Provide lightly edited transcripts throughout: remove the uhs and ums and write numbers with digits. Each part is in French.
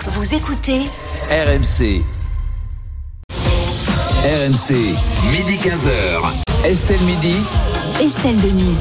Vous écoutez RMC. RMC, midi 15h. Estelle Midi. Estelle Denis.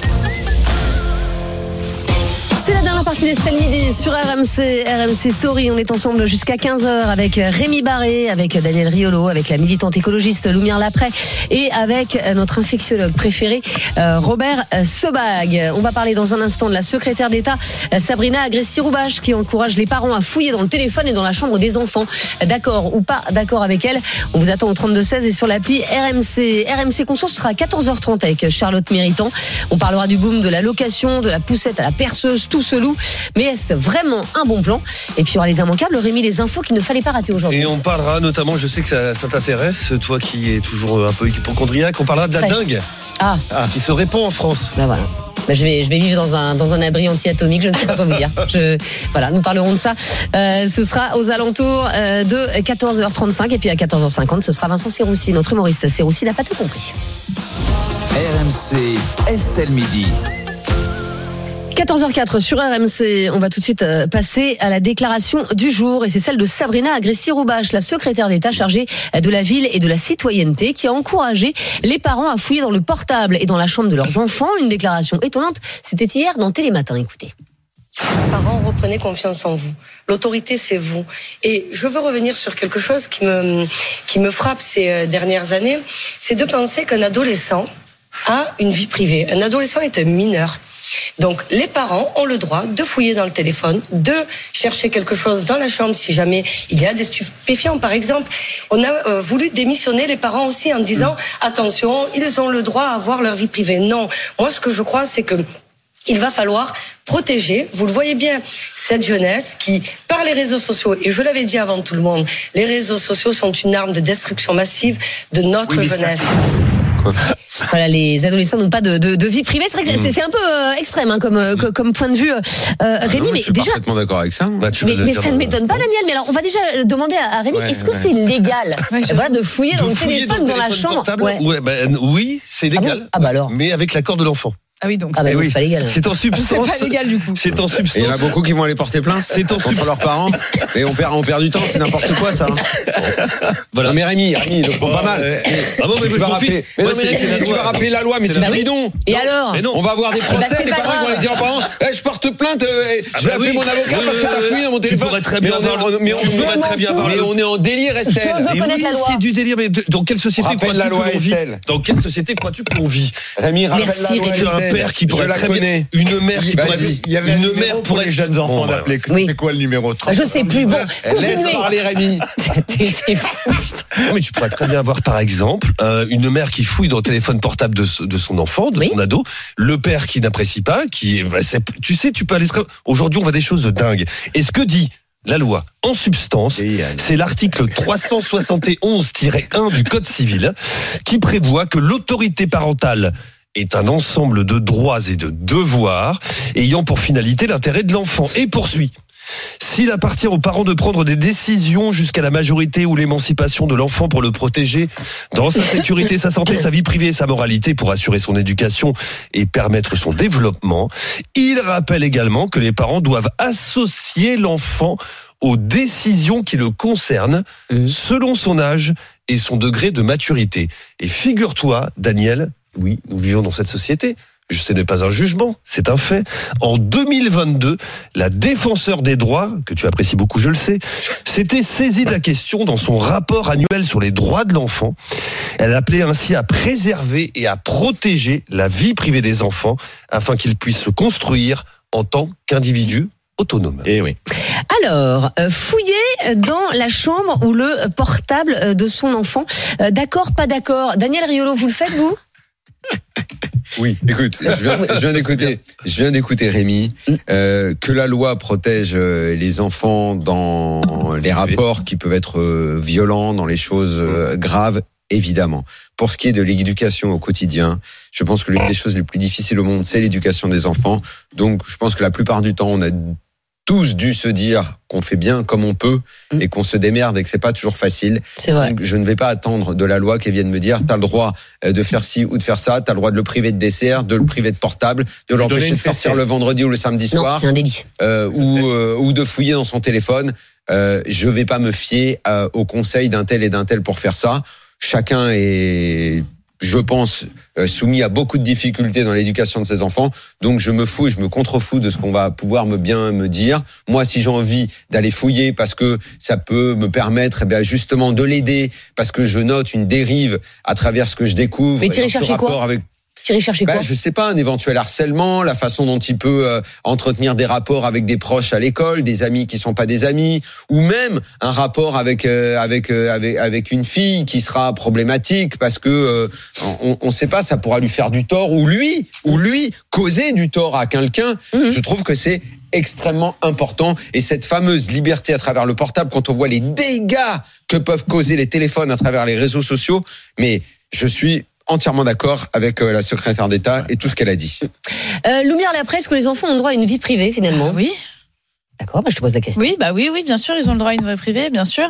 C'est la dernière partie d'Estelle Midi sur RMC Story. On est ensemble jusqu'à 15h avec Rémi Barré, avec Daniel Riolo, avec la militante écologiste Lumière Laprès et avec notre infectiologue préféré Robert Sebag. On va parler dans un instant de la secrétaire d'État Sabrina Agresti-Roubache qui encourage les parents à fouiller dans le téléphone et dans la chambre des enfants. D'accord ou pas d'accord avec elle? On vous attend au 32-16 et sur l'appli RMC. RMC Conso sera à 14h30 avec Charlotte Méritant. On parlera du boom de la location, de la poussette à la perceuse, tout se loue. Mais est-ce vraiment un bon plan? Et puis il y aura les immanquables, Rémi, les infos qu'il ne fallait pas rater aujourd'hui. Et on parlera notamment, je sais que ça t'intéresse, toi qui es toujours un peu hypocondriaque, on parlera de la dengue qui se répand en France. Ben voilà. Je vais vivre dans un abri anti-atomique, je ne sais pas quoi vous dire. Voilà, nous parlerons de ça. Ce sera aux alentours de 14h35 et puis à 14h50, ce sera Vincent Serroussi, notre humoriste. Serroussi n'a pas tout compris. RMC, Estelle Midi. 14h04 sur RMC, on va tout de suite passer à la déclaration du jour et c'est celle de Sabrina Agresti-Roubache, la secrétaire d'État chargée de la ville et de la citoyenneté qui a encouragé les parents à fouiller dans le portable et dans la chambre de leurs enfants. Une déclaration étonnante, c'était hier dans Télématin, écoutez. Parents, reprenez confiance en vous. L'autorité, c'est vous. Et je veux revenir sur quelque chose qui me frappe ces dernières années, c'est de penser qu'un adolescent a une vie privée. Un adolescent est un mineur. Donc les parents ont le droit de fouiller dans le téléphone, de chercher quelque chose dans la chambre si jamais il y a des stupéfiants par exemple. On a voulu démissionner les parents aussi en disant attention, ils ont le droit à avoir leur vie privée. Non, moi ce que je crois c'est que il va falloir protéger, vous le voyez bien, cette jeunesse qui, par les réseaux sociaux, et je l'avais dit avant tout le monde, les réseaux sociaux sont une arme de destruction massive de notre jeunesse. Voilà, les adolescents n'ont pas de vie privée. C'est vrai que c'est un peu extrême comme point de vue. Rémi, mais je suis déjà parfaitement d'accord avec ça. Mais ça ne m'étonne pas, Daniel. Mais alors, on va déjà demander à Rémi, est-ce que c'est légal de fouiller dans le téléphone dans la chambre? Oui, c'est légal. Ah bon? Alors. Mais avec l'accord de l'enfant. Ah oui, donc. Oui. C'est pas légal. C'est en substance. C'est pas légal du coup. C'est en substance. Et il y en a beaucoup qui vont aller porter plainte. C'est en substance. Leurs parents. Et on perd du temps. C'est n'importe quoi ça. Voilà. Non, mais Rémi, je prends pas mal. Tu vas rappeler la loi, mais c'est bidon. Et alors? On va avoir des procès. Les parents vont aller dire aux parents je porte plainte. Je vais appeler mon avocat parce que t'as fouillé dans mon téléphone. Tu pourrais très bien avoir. Mais on est en délire, Estelle. C'est du délire. Mais dans quelle société crois-tu qu'on vit? Dans quelle société crois-tu qu'on vit? Rémi, rappelle la loi. Un père qui pourrait très bien, une mère qui pourrait, il y avait une mère pour les jeunes enfants d'appeler. C'est quoi le numéro 30? Je sais plus. Bon, laisse parler Rémi. C'est fou. Mais tu pourrais très bien avoir par exemple une mère qui fouille dans le téléphone portable de son enfant, de son ado, le père qui n'apprécie pas, tu sais, tu peux aller. Aujourd'hui, on voit des choses de dingue. Et ce que dit la loi, en substance, c'est l'article 371-1 du Code civil qui prévoit que l'autorité parentale est un ensemble de droits et de devoirs ayant pour finalité l'intérêt de l'enfant et poursuit. S'il appartient aux parents de prendre des décisions jusqu'à la majorité ou l'émancipation de l'enfant pour le protéger dans sa sécurité, sa santé, sa vie privée et sa moralité pour assurer son éducation et permettre son développement, il rappelle également que les parents doivent associer l'enfant aux décisions qui le concernent selon son âge et son degré de maturité. Et figure-toi, Daniel, oui, nous vivons dans cette société. Ce n'est pas un jugement, c'est un fait. En 2022, la défenseure des droits, que tu apprécies beaucoup, je le sais, s'était saisie de la question dans son rapport annuel sur les droits de l'enfant. Elle appelait ainsi à préserver et à protéger la vie privée des enfants afin qu'ils puissent se construire en tant qu'individus autonomes. Et oui. Alors, fouiller dans la chambre ou le portable de son enfant. D'accord, pas d'accord? Daniel Riolo, vous le faites, vous? Oui, écoute, je viens d'écouter Rémi, que la loi protège les enfants dans les rapports qui peuvent être violents, dans les choses graves, évidemment. Pour ce qui est de l'éducation au quotidien, je pense que l'une des choses les plus difficiles au monde, c'est l'éducation des enfants. Donc, je pense que la plupart du temps, on a tous dû se dire qu'on fait bien comme on peut et qu'on se démerde et que c'est pas toujours facile. C'est vrai. Donc, je ne vais pas attendre de la loi qu'elle vienne me dire t'as le droit de faire ci ou de faire ça, t'as le droit de le priver de dessert, de le priver de portable, de l'empêcher de sortir le vendredi ou le samedi soir. Non, c'est un délit. Ou de fouiller dans son téléphone. Je vais pas me fier aux conseils d'un tel et d'un tel pour faire ça. Chacun est, je pense, soumis à beaucoup de difficultés dans l'éducation de ses enfants. Donc je me fous et je me contrefous de ce qu'on va pouvoir me dire. Moi, si j'ai envie d'aller fouiller parce que ça peut me permettre justement de l'aider, parce que je note une dérive à travers ce que je découvre. Mais tu irais chercher quoi ? Tu irais chercher quoi ? Je sais pas, un éventuel harcèlement, la façon dont il peut entretenir des rapports avec des proches à l'école, des amis qui sont pas des amis, ou même un rapport avec une fille qui sera problématique parce que on sait pas, ça pourra lui faire du tort ou lui causer du tort à quelqu'un. Je trouve que c'est extrêmement important, et cette fameuse liberté à travers le portable, quand on voit les dégâts que peuvent causer les téléphones à travers les réseaux sociaux, mais je suis entièrement d'accord avec la secrétaire d'État et tout ce qu'elle a dit. Lumière Lapré, est-ce que les enfants ont droit à une vie privée finalement ? Oui. D'accord, je te pose la question. Oui, oui, bien sûr, ils ont le droit à une vie privée, bien sûr.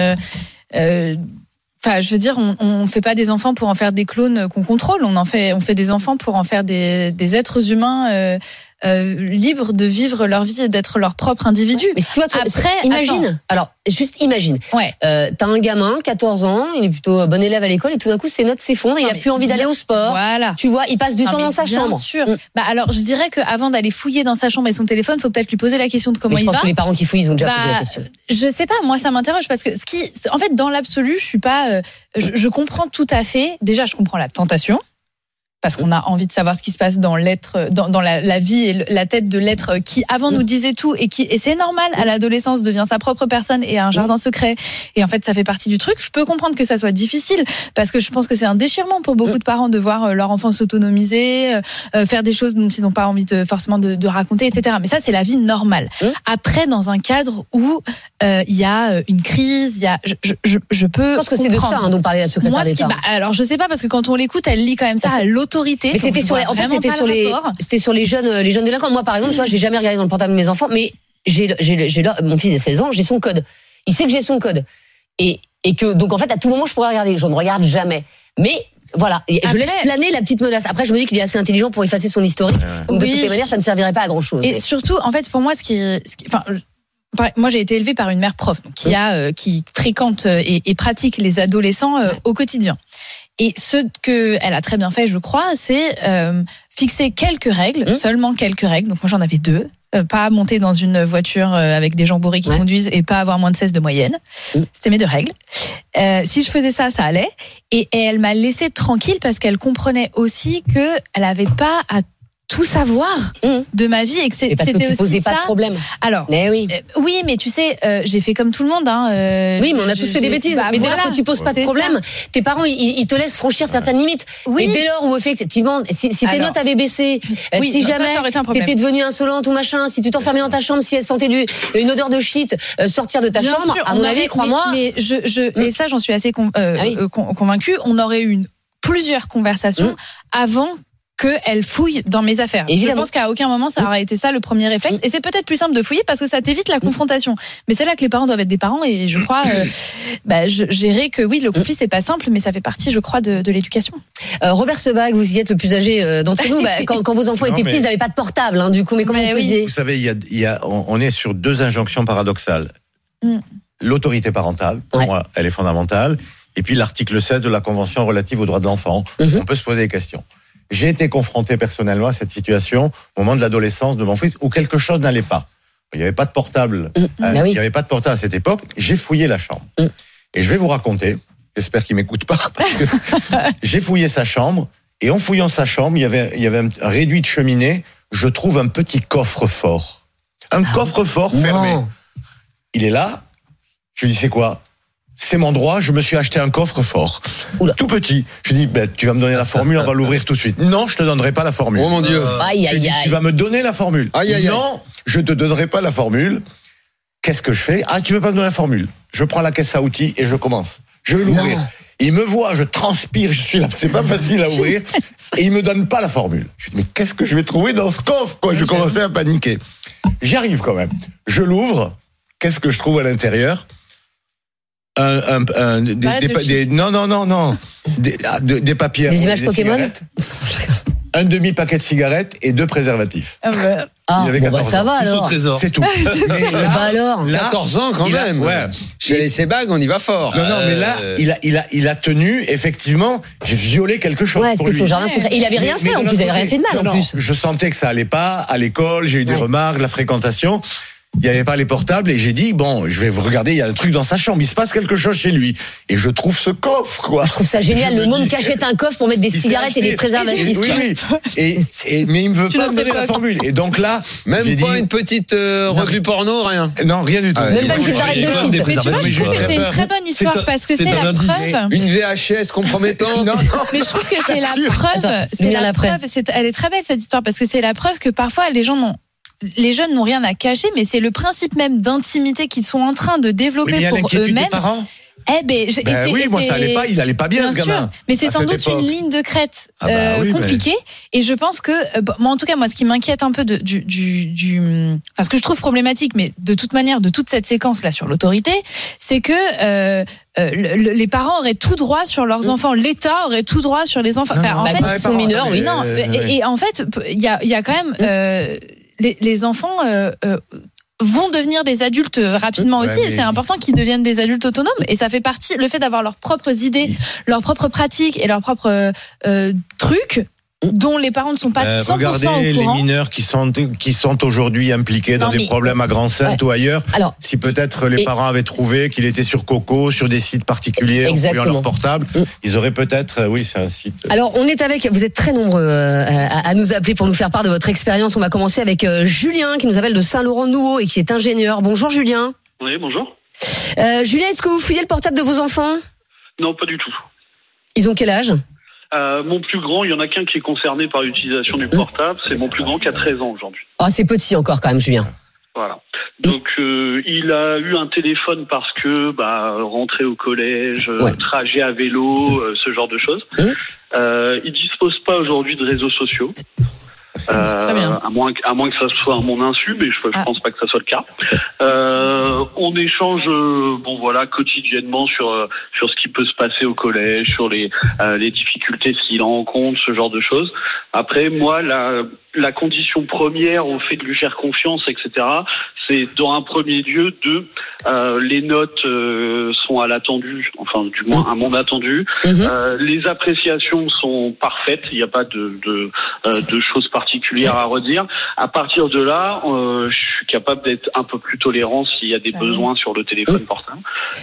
Je veux dire, on fait pas des enfants pour en faire des clones qu'on contrôle. On fait des enfants pour en faire des êtres humains libres de vivre leur vie et d'être leur propre individu. Mais si tu vois, imagine. Alors, juste imagine. Ouais. T'as un gamin, 14 ans, il est plutôt bon élève à l'école, et tout d'un coup, ses notes s'effondrent, il a plus envie d'aller au sport. Voilà. Tu vois, il passe du temps dans sa chambre. Bien sûr. Alors, je dirais qu'avant d'aller fouiller dans sa chambre et son téléphone, faut peut-être lui poser la question de comment il va. Je pense que les parents qui fouillent, ils ont déjà posé la question. Je sais pas, moi, ça m'interroge parce que en fait, dans l'absolu, je suis pas, je comprends tout à fait. Déjà, je comprends la tentation. Parce qu'on a envie de savoir ce qui se passe dans l'être, dans la vie et la tête de l'être qui avant nous disait tout et c'est normal, à l'adolescence devient sa propre personne et a un jardin secret, et en fait ça fait partie du truc. Je peux comprendre que ça soit difficile parce que je pense que c'est un déchirement pour beaucoup de parents de voir leur enfant s'autonomiser, faire des choses dont ils n'ont pas envie forcément de raconter, etc. Mais ça, c'est la vie normale. Après, dans un cadre où il y a une crise, il y a, je peux. Je pense que c'est de ça dont parlait la secrétaire d'État. Alors je sais pas, parce que quand on l'écoute, elle lit quand même ça à l'autorité. Mais c'était c'était sur les jeunes délinquants. Moi, par exemple, tu vois, j'ai jamais regardé dans le portable de mes enfants, mais mon fils a 16 ans, j'ai son code. Il sait que j'ai son code. Et que, donc, en fait, à tout moment, je pourrais regarder. Je ne regarde jamais. Mais, voilà. Je laisse planer la petite menace. Après, je me dis qu'il est assez intelligent pour effacer son historique. Donc, de toutes les manières, ça ne servirait pas à grand chose. Et surtout, en fait, pour moi, moi, j'ai été élevée par une mère prof, donc, qui fréquente et pratique les adolescents au quotidien. Et ce qu'elle a très bien fait, je crois, c'est fixer quelques règles, seulement quelques règles. Donc moi, j'en avais 2. Pas monter dans une voiture avec des gens bourrés qui conduisent et pas avoir moins de 16 de moyenne. C'était mes 2 règles. Si je faisais ça, ça allait. Et elle m'a laissée tranquille parce qu'elle comprenait aussi qu'elle n'avait pas à tout savoir de ma vie et que parce que tu posais pas de problème. Alors, oui, mais tu sais, j'ai fait comme tout le monde. Oui, mais on a tous fait des bêtises. Mais dès lors que tu poses pas de problème, tes parents ils te laissent franchir certaines limites. Et dès lors où effectivement, si tes notes avaient baissé, si jamais t'étais devenue insolente ou machin, si tu t'enfermais dans ta chambre, si elle sentait une odeur de shit sortir de ta chambre, à mon avis, crois-moi. Mais et ça, j'en suis assez convaincue. On aurait eu plusieurs conversations avant qu'elle fouille dans mes affaires. Évidemment. Je pense qu'à aucun moment ça aurait été ça le premier réflexe. Et c'est peut-être plus simple de fouiller parce que ça t'évite la confrontation. Mais c'est là que les parents doivent être des parents, et je crois gérer que oui, le conflit c'est pas simple, mais ça fait partie, je crois, de l'éducation. Robert Sebag, vous y êtes le plus âgé d'entre nous. Quand vos enfants étaient petits, ils n'avaient pas de portable, du coup. Mais comment vous faisiez ? Vous savez, on est sur 2 injonctions paradoxales. L'autorité parentale, pour moi, elle est fondamentale. Et puis l'article 16 de la Convention relative aux droits de l'enfant. On peut se poser des questions. J'ai été confronté personnellement à cette situation au moment de l'adolescence de mon fils où quelque chose n'allait pas. Il n'y avait pas de portable. Il n'y avait pas de portable à cette époque. J'ai fouillé la chambre. Et je vais vous raconter, j'espère qu'il ne m'écoute pas, parce que j'ai fouillé sa chambre, et en fouillant sa chambre, il y avait un réduit de cheminée. Je trouve un petit coffre-fort. Un coffre-fort fermé. Il est là. Je lui dis, c'est quoi ? C'est mon droit, je me suis acheté un coffre-fort. Tout petit. Je dis, tu vas me donner la formule, on va l'ouvrir tout de suite. Non, je te donnerai pas la formule. Oh mon Dieu. Tu vas me donner la formule. Non, je te donnerai pas la formule. Qu'est-ce que je fais ? Tu veux pas me donner la formule ? Je prends la caisse à outils et je commence. Je vais l'ouvrir. Il me voit, je transpire, je suis là, c'est pas facile à ouvrir. Et il me donne pas la formule. Je dis, mais qu'est-ce que je vais trouver dans ce coffre, quoi ? Je commençais à paniquer. J'y arrive quand même. Je l'ouvre. Qu'est-ce que je trouve à l'intérieur? Non. Des papiers. Des images Pokémon. Un demi-paquet de cigarettes et 2 préservatifs. Ah, Il avait bon, 14 ça va ans. alors. Trésor. C'est tout. Et bah alors. 14 ans quand même. Ouais. Chez ces bagues, on y va fort. Non, mais là, il a tenu, effectivement, j'ai violé quelque chose. Ouais, pour c'était lui. son jardin secret. Il avait rien Mais fait, en de plus, il l'autre avait rien côté, fait de mal, en plus. Je sentais que ça allait pas à l'école, j'ai eu des Ouais. remarques, la fréquentation. Il n'y avait pas les portables et j'ai dit, bon, je vais vous regarder, il y a un truc dans sa chambre, il se passe quelque chose chez lui. Et je trouve ce coffre, quoi. Je trouve ça génial. Je Le me monde dis, cachette un coffre pour mettre des il s'est cigarettes et acheté- des préservatifs. Oui. Mais il me veut Tu pas l'as me donner fait la pas. formule. Et donc là, Même j'ai pas dit, une petite revue porno, rien. non, rien du tout. Ah ouais. Même pas une petite arrête de Des shit. Mais tu vois, je préservatifs, trouve que quoi. c'est une très bonne histoire C'est un- parce que c'est c'est un la indice. preuve. Une VHS compromettante. Non, Mais je trouve que c'est la sûr. preuve. Attends, C'est lumière la l'après. preuve. Elle est très belle cette histoire parce que c'est la preuve que parfois les jeunes n'ont rien à cacher, mais c'est le principe même d'intimité qu'ils sont en train de Oui, mais développer il y a pour l'inquiétude des eux-mêmes. parents. Oui, moi, ça allait pas, il allait pas bien, ce sûr. gamin. Mais c'est à sans cette doute époque. une ligne de crête Ah bah oui, mais- compliquée. Et je pense que, moi, en tout cas, moi, ce qui m'inquiète un peu enfin, ce que je trouve problématique, mais de toute manière, de toute cette séquence là sur l'autorité, c'est que les parents auraient tout droit sur leurs enfants, l'État aurait tout droit sur les enfants. Enfin, en Bah, fait, quand ils sont mineurs, oui. non. Et en fait, il y a quand même les enfants. Vont devenir des adultes rapidement Ouais, aussi, et mais- c'est important qu'ils deviennent des adultes autonomes, et ça fait partie, le fait d'avoir leurs propres idées, leurs propres pratiques et leurs propres trucs dont les parents ne sont pas 100% Regardez au les courant. mineurs qui sont aujourd'hui impliqués dans Non, des mais- problèmes à Grand-Sainte Ouais. ou ailleurs. Alors, Si peut-être les Et- parents avaient trouvé qu'il était sur Coco, sur des sites particuliers, en fouillant Exactement. leur portable, Mm. ils auraient peut-être, oui, c'est un site. Alors, on est avec, vous êtes très nombreux à nous appeler pour nous faire part de votre expérience. On va commencer avec Julien qui nous appelle de Saint-Laurent-de-Nouveau et qui est ingénieur. Bonjour Julien. Oui, bonjour. Julien, est-ce que vous fouillez le portable de vos enfants? Non, pas du tout. Ils ont quel âge? Mon plus grand, il y en a qu'un qui est concerné par l'utilisation du portable, c'est mon plus grand qui a 13 ans aujourd'hui. Ah, c'est petit encore quand même, Julien. Voilà. Donc il a eu un téléphone parce que rentrée au collège, Ouais. trajet à vélo, ce genre de choses. Il dispose pas aujourd'hui de réseaux sociaux. C'est très bien. À moins que ça soit à mon insu, mais je pense pas que ça soit le cas. On échange, quotidiennement sur ce qui peut se passer au collège, sur les difficultés s'il en rencontre, ce genre de choses. Après, moi, la condition première au fait de lui faire confiance, etc., c'est dans un premier lieu les notes sont à l'attendu, enfin du moins à mon attendu. Les appréciations sont parfaites, il n'y a pas de choses particulières à redire. À partir de là, je suis capable d'être un peu plus tolérant s'il y a des besoins sur le téléphone portable.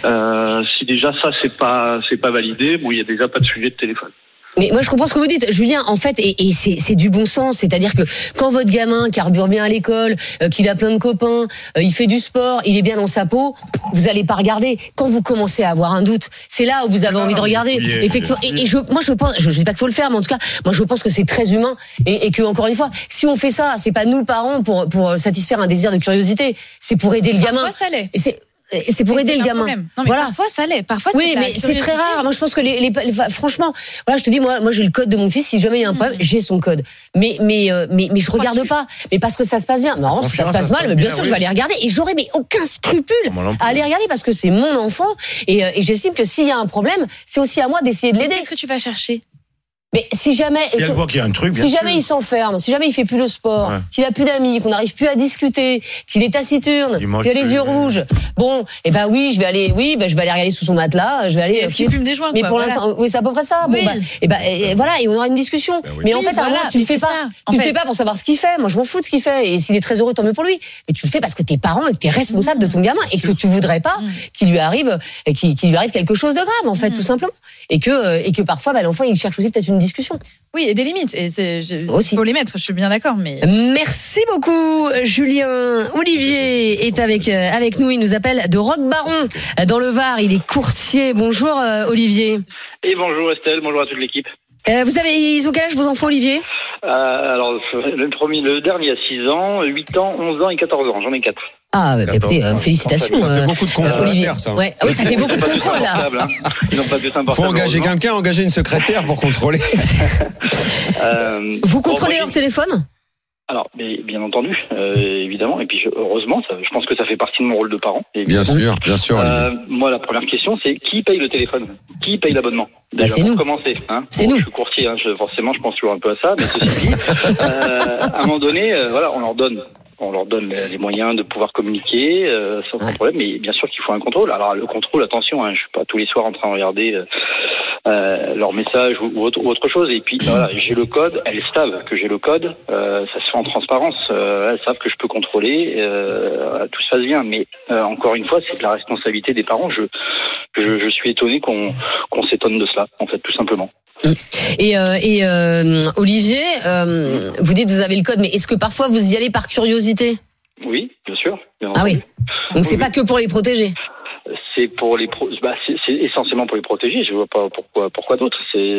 Si déjà ça c'est pas validé, bon, il y a déjà pas de sujet de téléphone. Mais moi, je comprends ce que vous dites, Julien. En fait, et c'est du bon sens. C'est-à-dire que quand votre gamin carbure bien à l'école, qu'il a plein de copains, il fait du sport, il est bien dans sa peau, vous allez pas regarder. Quand vous commencez à avoir un doute, c'est là où vous avez envie de regarder. Effectivement. Et je pense, je dis pas qu'il faut le faire, mais en tout cas, moi, je pense que c'est très humain et que encore une fois, si on fait ça, c'est pas nous parents pour satisfaire un désir de curiosité, c'est pour aider le gamin. Parfois, ça l'est. Et c'est pour aider le gamin. Non, mais voilà. parfois ça l'est. Parfois, Oui, mais c'est très rare. Moi, je pense que franchement, voilà, je te dis, moi, j'ai le code de mon fils. Si jamais il y a un problème, j'ai son code. Mais je regarde pas. Mais parce que ça se passe bien. Mais si ça se passe mal, mais bien sûr, je vais aller regarder. Et j'aurais aucun scrupule à aller regarder parce que c'est mon enfant. Et j'estime que s'il y a un problème, c'est aussi à moi d'essayer de l'aider. Qu'est-ce que tu vas chercher? Mais si jamais, Si elle voit qu'il y a un truc, bien si sûr. jamais il s'enferme, si jamais il fait plus de sport, qu'il a plus d'amis, qu'on n'arrive plus à discuter, qu'il est taciturne, Il mange qu'il a les plus, yeux rouges, bon, je vais aller regarder sous son matelas, je vais aller. Est-ce qu'il fume des joints? Mais quoi, pour voilà. l'instant, oui, c'est à peu près ça. Oui. Voilà, et on aura une discussion. Mais en Oui, fait, à un voilà, moment, tu le mais fais c'est pas. ça. En Tu le fait- fais pas pour savoir ce qu'il fait. Moi, je m'en fous de ce qu'il fait. Et s'il est très heureux, tant mieux pour lui. Mais tu le fais parce que t'es parent et que t'es responsable de ton gamin et que tu voudrais pas qu'il lui arrive quelque chose de grave, en fait, tout simplement. Et que parfois, l'enfant, il cherche aussi peut-être une discussion. Oui, et des limites. Et Aussi. faut les mettre. Je suis bien d'accord, mais. Merci beaucoup, Julien. Olivier est avec nous. Il nous appelle de Roquebaron, dans le Var. Il est courtier. Bonjour, Olivier. Et bonjour Estelle, bonjour à toute l'équipe. Ils ont quel âge vos enfants, Olivier? Alors, le dernier a 6 ans, 8 ans, 11 ans et 14 ans. J'en ai 4. Ah, écoutez, félicitations. Ça fait beaucoup de contrôles à Olivier. faire, ça. Ouais. Ah oui, ça fait beaucoup de contrôles, là. Ils n'ont pas de dessin Faut portable. engager quelqu'un, engager une secrétaire pour contrôler. Vous contrôlez moi, leur téléphone? Alors, bien entendu, évidemment, et puis heureusement, je pense que ça fait partie de mon rôle de parent. Bien sûr. Moi, la première question, c'est qui paye le téléphone ? Qui paye l'abonnement ? Déjà, c'est nous. Pour commencer. C'est nous. Je suis courtier, forcément, je pense toujours un peu à ça, mais ceci dit, à un moment donné, on leur donne les moyens de pouvoir communiquer sans problème, mais bien sûr qu'il faut un contrôle. Alors le contrôle, attention, je suis pas tous les soirs en train de regarder leurs messages ou autre chose. Et puis voilà, j'ai le code, elles savent que j'ai le code, ça se fait en transparence, elles savent que je peux contrôler, tout se passe bien. Mais encore une fois, c'est de la responsabilité des parents. Je suis étonné qu'on s'étonne de cela, en fait, tout simplement. Et Olivier, vous dites que vous avez le code, mais est-ce que parfois vous y allez par curiosité ? Oui, bien sûr. Oui. Donc c'est pas que pour les protéger. C'est pour c'est essentiellement pour les protéger. Je vois pas pourquoi d'autres.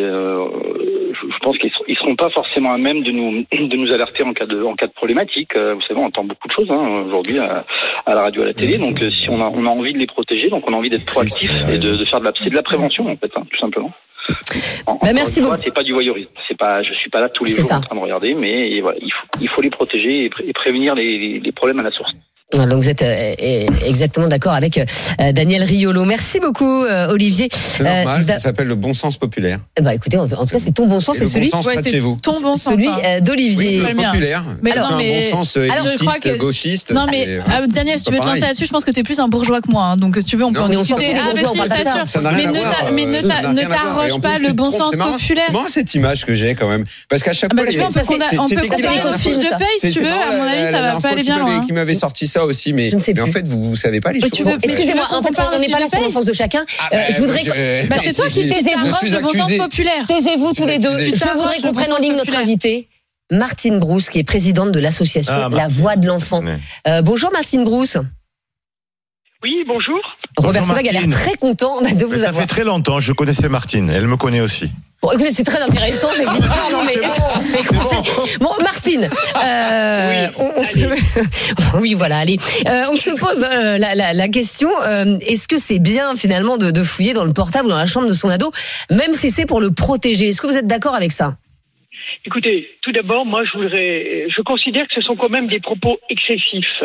Je pense qu'ils seront pas forcément à même de nous alerter en cas de problématique. Vous savez, on entend beaucoup de choses aujourd'hui à la radio, à la télé. Donc si on a envie de les protéger, donc on a envie d'être proactif et de faire c'est de la prévention en fait, tout simplement. Merci beaucoup. C'est pas du voyeurisme. Je suis pas là tous les jours en train de regarder, mais voilà, il faut les protéger et prévenir les problèmes à la source. Donc vous êtes exactement d'accord avec Daniel Riolo. Merci beaucoup Olivier. C'est normal, ça s'appelle le bon sens populaire. Écoutez, en tout cas c'est ton bon sens, c'est celui bon sens de chez vous. Ton bon sens, celui d'Olivier. Oui, populaire. Mais alors, un bon sens élitiste, gauchiste. Non mais Daniel, si tu veux te lancer là-dessus, je pense que t'es plus un bourgeois que moi. Donc si tu veux, on peut en discuter. Mais ne t'arroge pas le bon sens populaire. C'est marrant cette image que j'ai quand même, parce qu'à chaque fois, on peut comparer nos fiches de paye si tu veux. À mon avis, ça va pas aller bien loin. Qui m'avait sorti ça aussi, mais en fait, vous savez pas les choses. Excusez-moi, en fait, on n'est pas là sur l'enfance de chacun. Je voudrais. C'est toi qui t'arroge le bon sens populaire. Taisez-vous tous les deux. Je voudrais qu'on prenne en ligne notre invitée, Martine Brousse, qui est présidente de l'association La Voix de l'Enfant. Bonjour Martine Brousse. Oui, bonjour. Robert Sebag a l'air très content de vous avoir. Ça fait très longtemps, je connaissais Martine, elle me connaît aussi. Bon, écoutez, c'est très intéressant, c'est bon, Martine, oui, voilà, allez, on se pose la question, est-ce que c'est bien finalement de fouiller dans le portable ou dans la chambre de son ado, même si c'est pour le protéger ? Est-ce que vous êtes d'accord avec ça ? Écoutez, tout d'abord, moi, je considère que ce sont quand même des propos excessifs.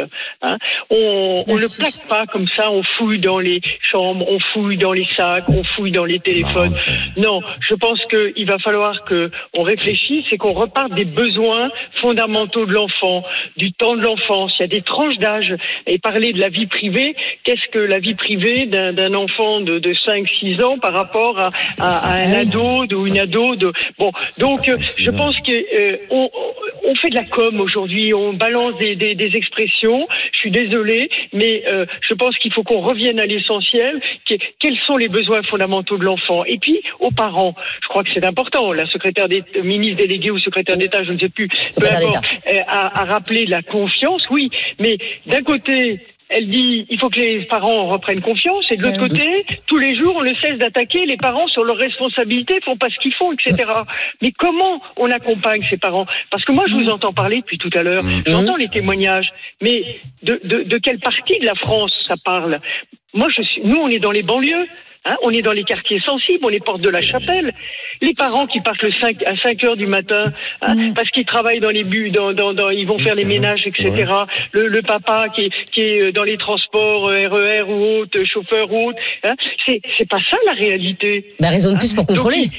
On ne plaque pas comme ça, on fouille dans les chambres, on fouille dans les sacs, on fouille dans les téléphones. Non, je pense qu'il va falloir qu'on réfléchisse et qu'on reparte des besoins fondamentaux de l'enfant, du temps de l'enfance. Il y a des tranches d'âge. Et parler de la vie privée, qu'est-ce que la vie privée d'un enfant de 5-6 ans par rapport à un ado ou une ado Bon, donc je pense qu'on fait de la com aujourd'hui, on balance des expressions. Je suis désolée, mais je pense qu'il faut qu'on revienne à l'essentiel. Quels sont les besoins fondamentaux de l'enfant ? Et puis aux parents, je crois que c'est important. La secrétaire d'État, ministre déléguée ou secrétaire d'État, je ne sais plus, peu importe, a rappelé la confiance. Oui, mais d'un côté, elle dit il faut que les parents reprennent confiance, et de l'autre côté, tous les jours, on ne cesse d'attaquer les parents sur leurs responsabilités, font pas ce qu'ils font, etc. Mais comment on accompagne ces parents ? Parce que moi, je vous entends parler depuis tout à l'heure, j'entends les témoignages, mais de quelle partie de la France ça parle ? Nous, on est dans les banlieues. On est dans les quartiers sensibles, on est porte de la Chapelle. Les parents qui partent à 5 heures du matin, parce qu'ils travaillent dans les bus, ils vont faire les ménages, etc. Le papa qui est dans les transports, RER ou autre, chauffeur ou autre. C'est pas ça la réalité. Raison de plus pour contrôler.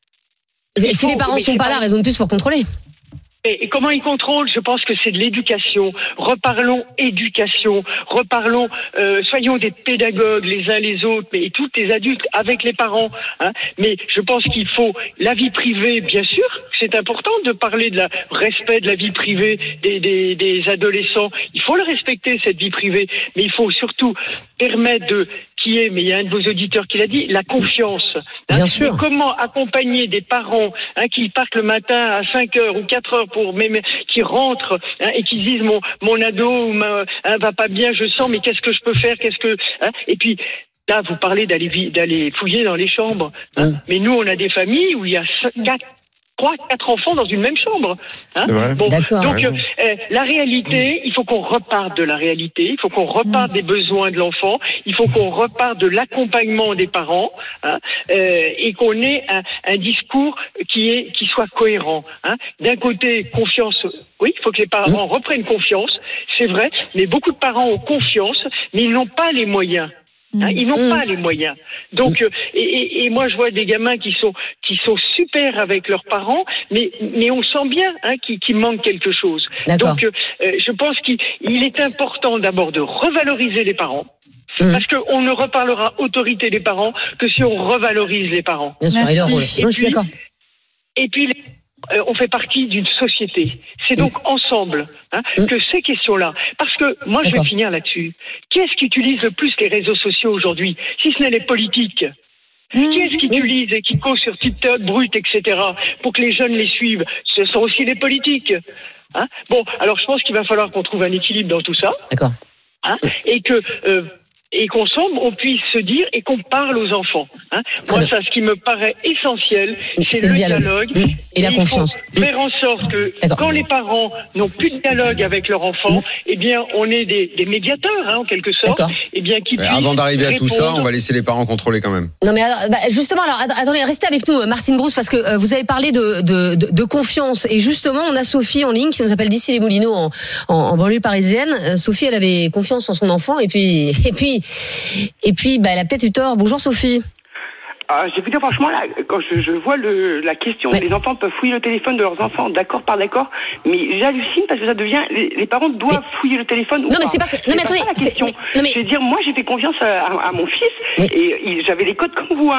Si les parents sont pas là, raison de plus pour contrôler. Et comment ils contrôlent ? Je pense que c'est de l'éducation. Reparlons éducation. Reparlons, soyons des pédagogues les uns les autres, et tous les adultes avec les parents. Mais je pense qu'il faut la vie privée, bien sûr. C'est important de parler de respect de la vie privée des adolescents. Il faut le respecter, cette vie privée. Mais il faut surtout permettre mais il y a un de vos auditeurs qui l'a dit, la confiance. Bien sûr. Et comment accompagner des parents qui partent le matin à 5 heures ou 4 heures qui rentrent et qui disent mon ado va pas bien, je sens, mais qu'est-ce que je peux faire, et puis là vous parlez d'aller fouiller dans les chambres, mais nous on a des familles où il y a 3-4 enfants dans une même chambre. Bon, d'accord. donc la réalité, il faut qu'on reparte de la réalité, il faut qu'on reparte des besoins de l'enfant, il faut qu'on reparte de l'accompagnement des parents, et qu'on ait un discours qui soit cohérent. D'un côté, confiance. Oui, il faut que les parents reprennent confiance, c'est vrai, mais beaucoup de parents ont confiance, mais ils n'ont pas les moyens. Ils n'ont pas les moyens. Donc, et moi, je vois des gamins qui sont super avec leurs parents, mais on sent bien qu'il manque quelque chose. D'accord. Donc, je pense qu'il est important d'abord de revaloriser les parents. Parce qu'on ne reparlera autorité des parents que si on revalorise les parents. Bien sûr, et leur rôle. Et Je suis d'accord. Et puis, on fait partie d'une société. C'est donc ensemble que ces questions-là. Parce que, moi, je vais finir là-dessus. Qui est-ce qui utilise le plus les réseaux sociaux aujourd'hui, si ce n'est les politiques? Qui est-ce qui utilise et qui cause sur TikTok, Brut, etc., pour que les jeunes les suivent? Ce sont aussi les politiques. Bon, alors je pense qu'il va falloir qu'on trouve un équilibre dans tout ça. D'accord. Et qu'ensemble, on puisse se dire et qu'on parle aux enfants. Moi, ça, ce qui me paraît essentiel, c'est le dialogue. Et la confiance. Il faut faire en sorte que quand les parents n'ont plus de dialogue avec leur enfant, eh bien, on est des médiateurs, en quelque sorte. Eh bien, avant d'arriver à tout ça, on va laisser les parents contrôler quand même. Non, mais alors, justement, attendez, restez avec nous, Martine Brousse, parce que vous avez parlé de confiance. Et justement, on a Sophie en ligne qui nous appelle d'ici les Moulineaux en banlieue parisienne. Sophie, elle avait confiance en son enfant et puis, elle a peut-être eu tort. Bonjour Sophie. Je vais dire franchement, là, quand je vois la question, les enfants peuvent fouiller le téléphone de leurs enfants, d'accord, mais j'hallucine parce que ça devient, les parents doivent fouiller le téléphone. Non, mais c'est pas, non, mais attendez, la question. Je veux dire, moi, j'ai fait confiance à mon fils et j'avais les codes comme vous,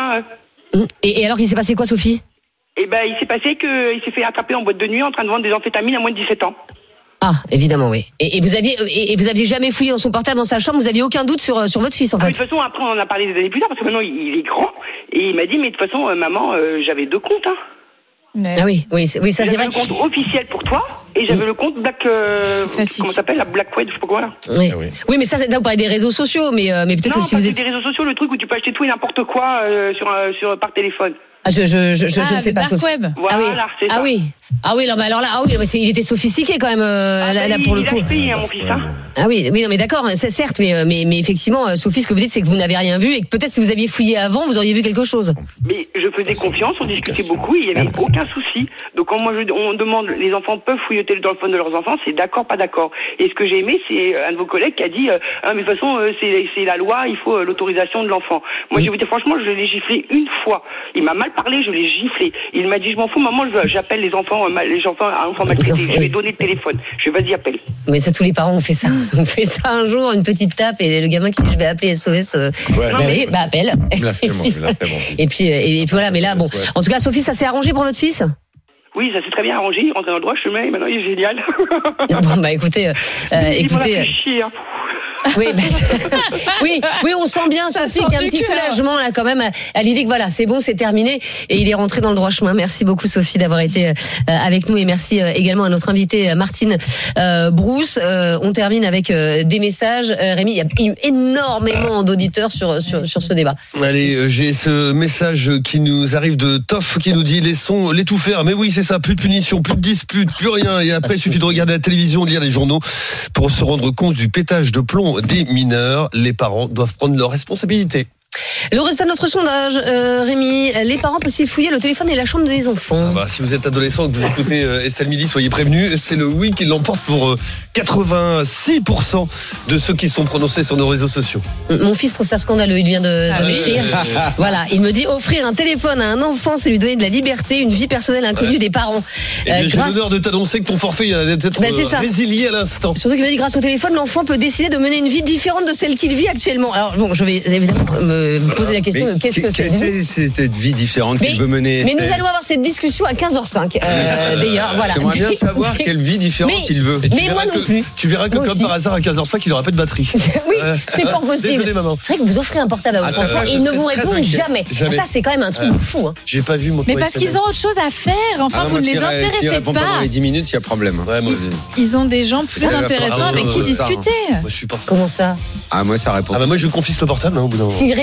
Et alors, il s'est passé quoi, Sophie? Il s'est passé qu'il s'est fait attraper en boîte de nuit en train de vendre des amphétamines à moins de 17 ans. Ah, évidemment, oui. Et vous aviez jamais fouillé dans son portable, dans sa chambre, vous aviez aucun doute sur votre fils, en fait. De toute façon, après, on en a parlé des années plus tard, parce que maintenant, il est grand, et il m'a dit, mais de toute façon, maman, j'avais 2 comptes, Ah oui, ça c'est vrai. J'avais le compte officiel pour toi, et j'avais le compte Black, comment ça s'appelle, la Black Web, je sais pas quoi, là. Oui, mais ça, vous parlez des réseaux sociaux, mais peut-être aussi vous êtes... des réseaux sociaux, le truc où tu peux acheter tout et n'importe quoi, par téléphone. Je ne sais pas. Dark web. Voilà, c'est ça. Ah oui, non, mais alors là, il était sophistiqué quand même, là pour le coup. Il a payé, mon fils, Ah oui, non, mais d'accord, c'est certes, mais effectivement, Sophie, ce que vous dites, c'est que vous n'avez rien vu et que peut-être si vous aviez fouillé avant, vous auriez vu quelque chose. Mais je faisais confiance, on discutait beaucoup, il n'y avait aucun souci. Donc quand on demande, les enfants peuvent fouiller le téléphone de leurs enfants, c'est d'accord, pas d'accord. Et ce que j'ai aimé, c'est un de vos collègues qui a dit, mais de toute façon, c'est la loi, il faut l'autorisation de l'enfant. Moi, je vous dis franchement, je l'ai giflé une fois. Il m'a mal parlé, je l'ai giflé. Il m'a dit, je m'en fous, maman, j'appelle les enfants maltraités. Je vais donner le téléphone. Je vais, vas-y, appelle. Mais ça, tous les parents ont fait ça. On fait ça un jour, une petite tape, et le gamin qui dit, je vais appeler SOS. Appelle. Et puis voilà, mais là, bon. En tout cas, Sophie, ça s'est arrangé pour votre fils? Oui, ça s'est très bien arrangé. Il rentrait dans le droit chemin et maintenant il est génial. Bon, écoutez. Oui, on sent bien, Sophie, qu'il y a un petit soulagement là quand même à l'idée que voilà, c'est bon, c'est terminé et il est rentré dans le droit chemin. Merci beaucoup Sophie d'avoir été avec nous et merci également à notre invitée Martine Brousse. On termine avec des messages. Rémi, il y a eu énormément d'auditeurs sur ce débat. Allez, j'ai ce message qui nous arrive de Toff qui nous dit laissons les tout faire. Mais oui, c'est ça, plus de punition, plus de disputes, plus rien. Et après, il suffit de regarder la télévision, de lire les journaux pour se rendre compte du pétage de plomb des mineurs. Les parents doivent prendre leurs responsabilités. Le résultat de notre sondage, Rémi, les parents peuvent-ils fouiller le téléphone et la chambre des enfants? Si vous êtes adolescent et que vous écoutez Estelle Midi, soyez prévenus, c'est le oui qui l'emporte pour 86% de ceux qui sont prononcés sur nos réseaux sociaux. Mon fils trouve ça scandaleux, il vient de m'écrire. Voilà, il me dit offrir un téléphone à un enfant, c'est lui donner de la liberté, une vie personnelle inconnue des parents. J'ai l'honneur de t'annoncer que ton forfait a d'être résilié à l'instant. Surtout qu'il m'a dit grâce au téléphone, l'enfant peut décider de mener une vie différente de celle qu'il vit actuellement. Alors bon, je vais évidemment me poser la question, qu'est-ce que c'est cette vie différente qu'il veut mener? Mais nous allons avoir cette discussion à 15h05. D'ailleurs, voilà. J'aimerais bien savoir quelle vie différente il veut. Mais moi non plus. Tu verras que comme par hasard à 15h05, il n'aura pas de batterie. Oui, c'est fort possible. Désolé, maman. C'est vrai que vous offrez un portable à votre enfant et il ne vous répond jamais. Ça, c'est quand même un truc de fou. J'ai pas vu mon. Mais parce qu'ils ont autre chose à faire. Enfin, vous ne les intéressez pas. Dans les 10 minutes, il y a problème. Ils ont des gens plus intéressants avec qui discuter. Moi, je suis pas. Comment ça? Moi, ça répond. Moi, je confisque le portable au bout d'un moment. S'ils répondent pas.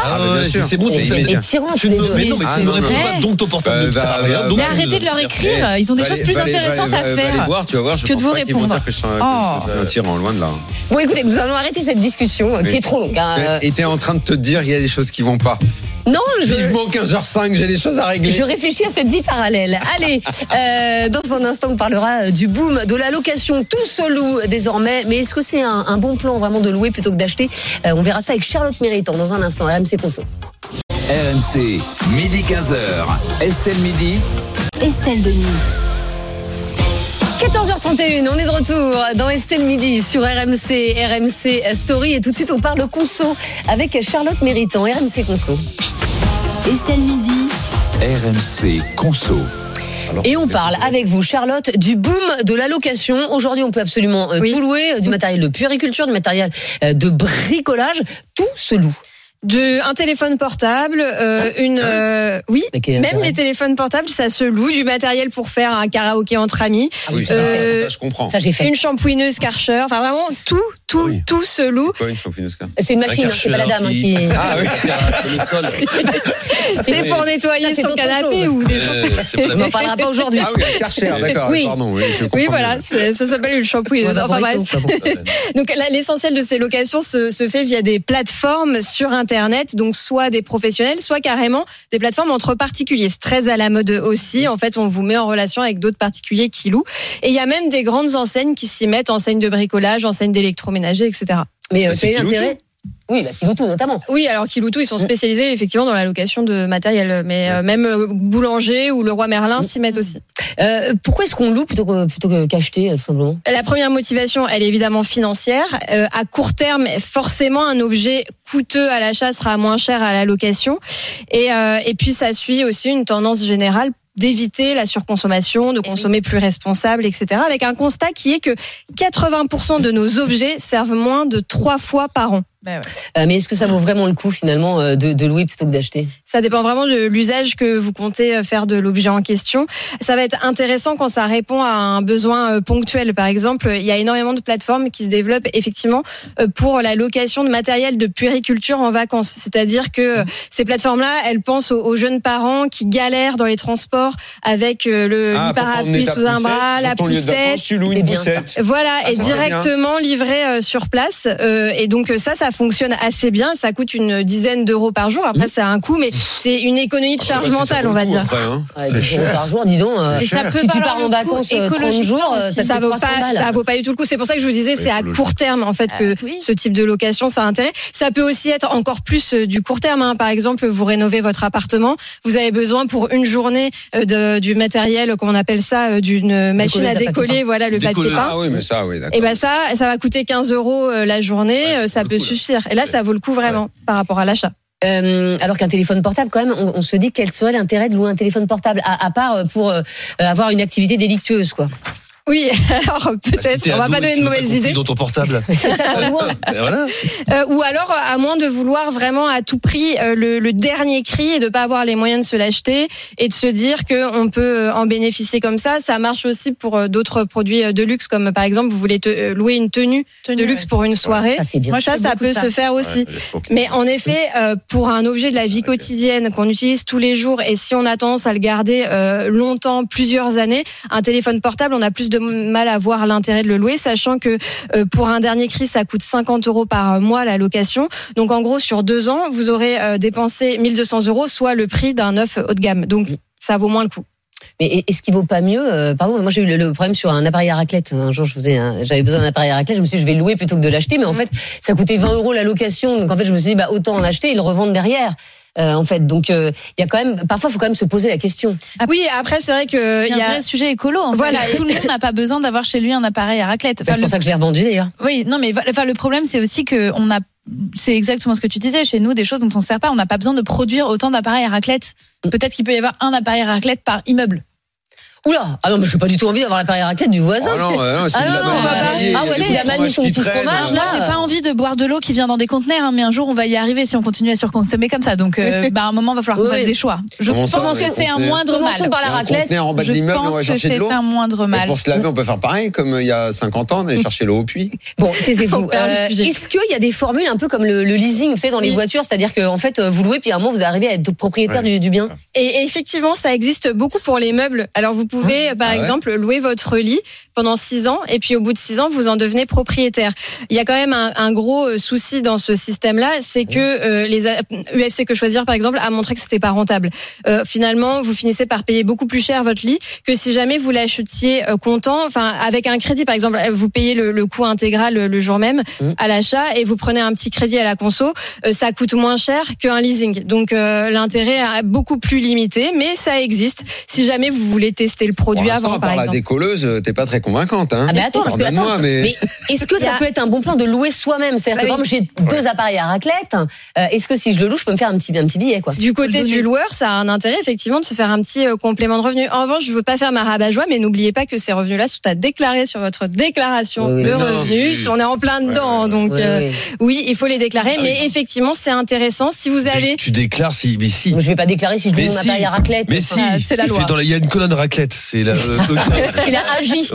bien sûr. C'est bon, Et tyran, tous les deux. Mais non, mais tu ne réponds pas, donc ton portable ne sert à rien. Mais arrêtez de leur écrire. Ils ont des choses plus intéressantes à faire tu vas voir, que de vous répondre. Que je suis un tyran, loin de là. Bon, écoutez, nous allons arrêter cette discussion qui est trop longue. Et t'es en train de te dire qu'il y a des choses qui vont pas. Non, Vivement 15h05, j'ai des choses à régler. Je réfléchis à cette vie parallèle. Allez, dans un instant, on parlera du boom de la location. Tout se loue désormais. Mais est-ce que c'est un bon plan vraiment de louer plutôt que d'acheter? On verra ça avec Charlotte Méritant dans un instant. RMC Conso. RMC, midi 15h. Estelle Midi. Estelle Denis. 14h31, on est de retour dans Estelle Midi sur RMC Story. Et tout de suite, on parle conso avec Charlotte Méritant, RMC Conso. Estelle Midi. RMC Conso. Et on parle avec vous, Charlotte, du boom de la location. Aujourd'hui, on peut absolument tout louer, du matériel de puériculture, du matériel de bricolage. Tout se loue. Un téléphone portable, oui, même les téléphones portables, ça se loue, du matériel pour faire un karaoké entre amis. Ah oui, ça, je comprends. Ça, j'ai fait. Une shampouineuse Karcher, enfin vraiment tout se loue. C'est quoi une shampouineuse Karcher? C'est une machine, c'est pas la dame qui. Ah oui, c'est le sol. C'est pour nettoyer son canapé ou des choses. On n'en parlera pas aujourd'hui. Ah oui, Karcher, d'accord, pardon. Oui, voilà, ça s'appelle une shampouineuse. Enfin bref. Donc l'essentiel de ces locations se fait via des plateformes sur Internet, donc soit des professionnels, soit carrément des plateformes entre particuliers. C'est très à la mode aussi. En fait, on vous met en relation avec d'autres particuliers qui louent. Et il y a même des grandes enseignes qui s'y mettent, enseignes de bricolage, enseignes d'électroménager, etc. Mais quel est l'intérêt? Oui, Kiloutou notamment. Oui, alors Kiloutou, ils sont spécialisés effectivement dans la location de matériel, mais même Boulanger ou Leroy Merlin s'y mettent aussi. Pourquoi est-ce qu'on loue plutôt qu'acheter, tout simplement? La première motivation, elle est évidemment financière. À court terme, forcément, un objet coûteux à l'achat sera moins cher à la location. Et puis, ça suit aussi une tendance générale d'éviter la surconsommation, de consommer plus responsable, etc. Avec un constat qui est que 80% de nos objets servent moins de 3 fois par an. Mais est-ce que ça vaut vraiment le coup finalement de louer plutôt que d'acheter? Ça dépend vraiment de l'usage que vous comptez faire de l'objet en question. Ça va être intéressant quand ça répond à un besoin ponctuel. Par exemple, il y a énormément de plateformes qui se développent effectivement pour la location de matériel de puériculture en vacances. C'est-à-dire que ces plateformes-là, elles pensent aux jeunes parents qui galèrent dans les transports avec le parapluie sous un bras, la poussette. Tu loues une poussette. Voilà, et directement livré sur place. Et donc ça fonctionne assez bien. Ça coûte une dizaine d'euros par jour. Après, ça a un coût, mais c'est une économie de charge mentale, on va dire. Après, 10 euros par jour, dis donc. Si tu pars en vacances 30 jours, ça vaut pas du tout le coup. C'est pour ça que je vous disais, c'est à court terme, en fait, que ce type de location, ça a intérêt. Ça peut aussi être encore plus du court terme. Par exemple, vous rénovez votre appartement. Vous avez besoin pour une journée du matériel, comment on appelle ça, d'une machine à décoller, voilà, le papier peint. Ah oui, mais ça, oui, d'accord. Et ben ça va coûter 15 euros la journée. Ça peut suffire. Et là, ça vaut le coup vraiment par rapport à l'achat. Alors qu'un téléphone portable, quand même, on se dit quel serait l'intérêt de louer un téléphone portable, à part pour avoir une activité délictueuse, quoi. Oui, alors peut-être, on va pas donner de mauvaises idées. Dans ton portable. C'est ça, voilà. Ou alors, à moins de vouloir vraiment à tout prix le dernier cri et de pas avoir les moyens de se l'acheter et de se dire qu'on peut en bénéficier comme ça. Ça marche aussi pour d'autres produits de luxe, comme par exemple, vous voulez louer une tenue de luxe pour une soirée. Ça, c'est bien. Moi, ça peut se faire aussi. Mais en effet, pour un objet de la vie quotidienne qu'on utilise tous les jours, et si on a tendance à le garder longtemps, plusieurs années, un téléphone portable, on a plus de mal à voir l'intérêt de le louer, sachant que pour un dernier cri, ça coûte 50 euros par mois la location. Donc en gros, sur 2 ans, vous aurez dépensé 1 200 euros, soit le prix d'un neuf haut de gamme. Donc ça vaut moins le coup. Mais est-ce qu'il vaut pas mieux pardon, moi j'ai eu le problème sur un appareil à raclette. Un jour, j'avais besoin d'un appareil à raclette. Je me suis dit, je vais le louer plutôt que de l'acheter. Mais en fait, ça coûtait 20 euros la location. Donc en fait, je me suis dit, autant en acheter et le revendre derrière. En fait, donc il y a quand même, parfois, il faut quand même se poser la question. Oui, après, c'est vrai que il y a un vrai sujet écolo. Voilà, tout le monde n'a pas besoin d'avoir chez lui un appareil à raclette. C'est pour ça que je l'ai revendu d'ailleurs. Oui, non, mais le problème, c'est aussi que c'est exactement ce que tu disais. Chez nous, des choses dont on ne sert pas, on n'a pas besoin de produire autant d'appareils à raclette. Peut-être qu'il peut y avoir un appareil à raclette par immeuble. Oula, ah non, mais j'ai pas du tout envie d'avoir l'appareil à raclette du voisin. Ah non, c'est c'est la manille son petit fromage. Moi, j'ai pas envie de boire de l'eau qui vient dans des conteneurs, mais un jour on va y arriver si on continue à surconsommer comme ça. Donc, à un moment, il va falloir qu'on fasse des choix. Je pense que c'est un moindre mal. Commençons par la raclette. En bas de l'immeuble, on va chercher de l'eau. C'est un moindre mal. Et pour se laver, on peut faire pareil, comme il y a 50 ans, on allait chercher l'eau au puits. Bon, taisez-vous. Est-ce qu'il y a des formules un peu comme le leasing, vous savez, dans les voitures, c'est-à-dire que en fait, vous louez, puis à un moment, vous arrivez à être propriétaire du bien. Et effectivement, ça existe beaucoup pour les meubles. Alors, vous pouvez, par exemple, louer votre lit pendant 6 ans, et puis au bout de 6 ans, vous en devenez propriétaire. Il y a quand même un gros souci dans ce système-là, c'est que les UFC Que Choisir, par exemple, a montré que c'était pas rentable. Finalement, vous finissez par payer beaucoup plus cher votre lit que si jamais vous l'achetiez comptant, enfin avec un crédit, par exemple, vous payez le coût intégral le jour même à l'achat et vous prenez un petit crédit à la conso, ça coûte moins cher qu'un leasing. Donc l'intérêt est beaucoup plus limité, mais ça existe. Si jamais vous voulez tester le produit avant, par exemple. La décolleuse, t'es pas très convaincante, hein. Ah mais attends, parce que mais est-ce que ça peut être un bon plan de louer soi-même? C'est-à-dire que par exemple, j'ai 2 appareils à raclette. Est-ce que si je le loue, je peux me faire un petit billet, quoi? Du côté du loueur, ça a un intérêt effectivement de se faire un petit complément de revenu. En revanche, je veux pas faire ma rabat-joie, mais n'oubliez pas que ces revenus-là sont à déclarer sur votre déclaration de revenus. On est en plein dedans, donc oui, il faut les déclarer. Mais effectivement, c'est intéressant. Si vous avez, tu déclares si. Je vais pas déclarer si je loue mon appareil à raclette. Mais si, c'est la loi. Il y a une colonne raclette. C'est la. C'est la AJ.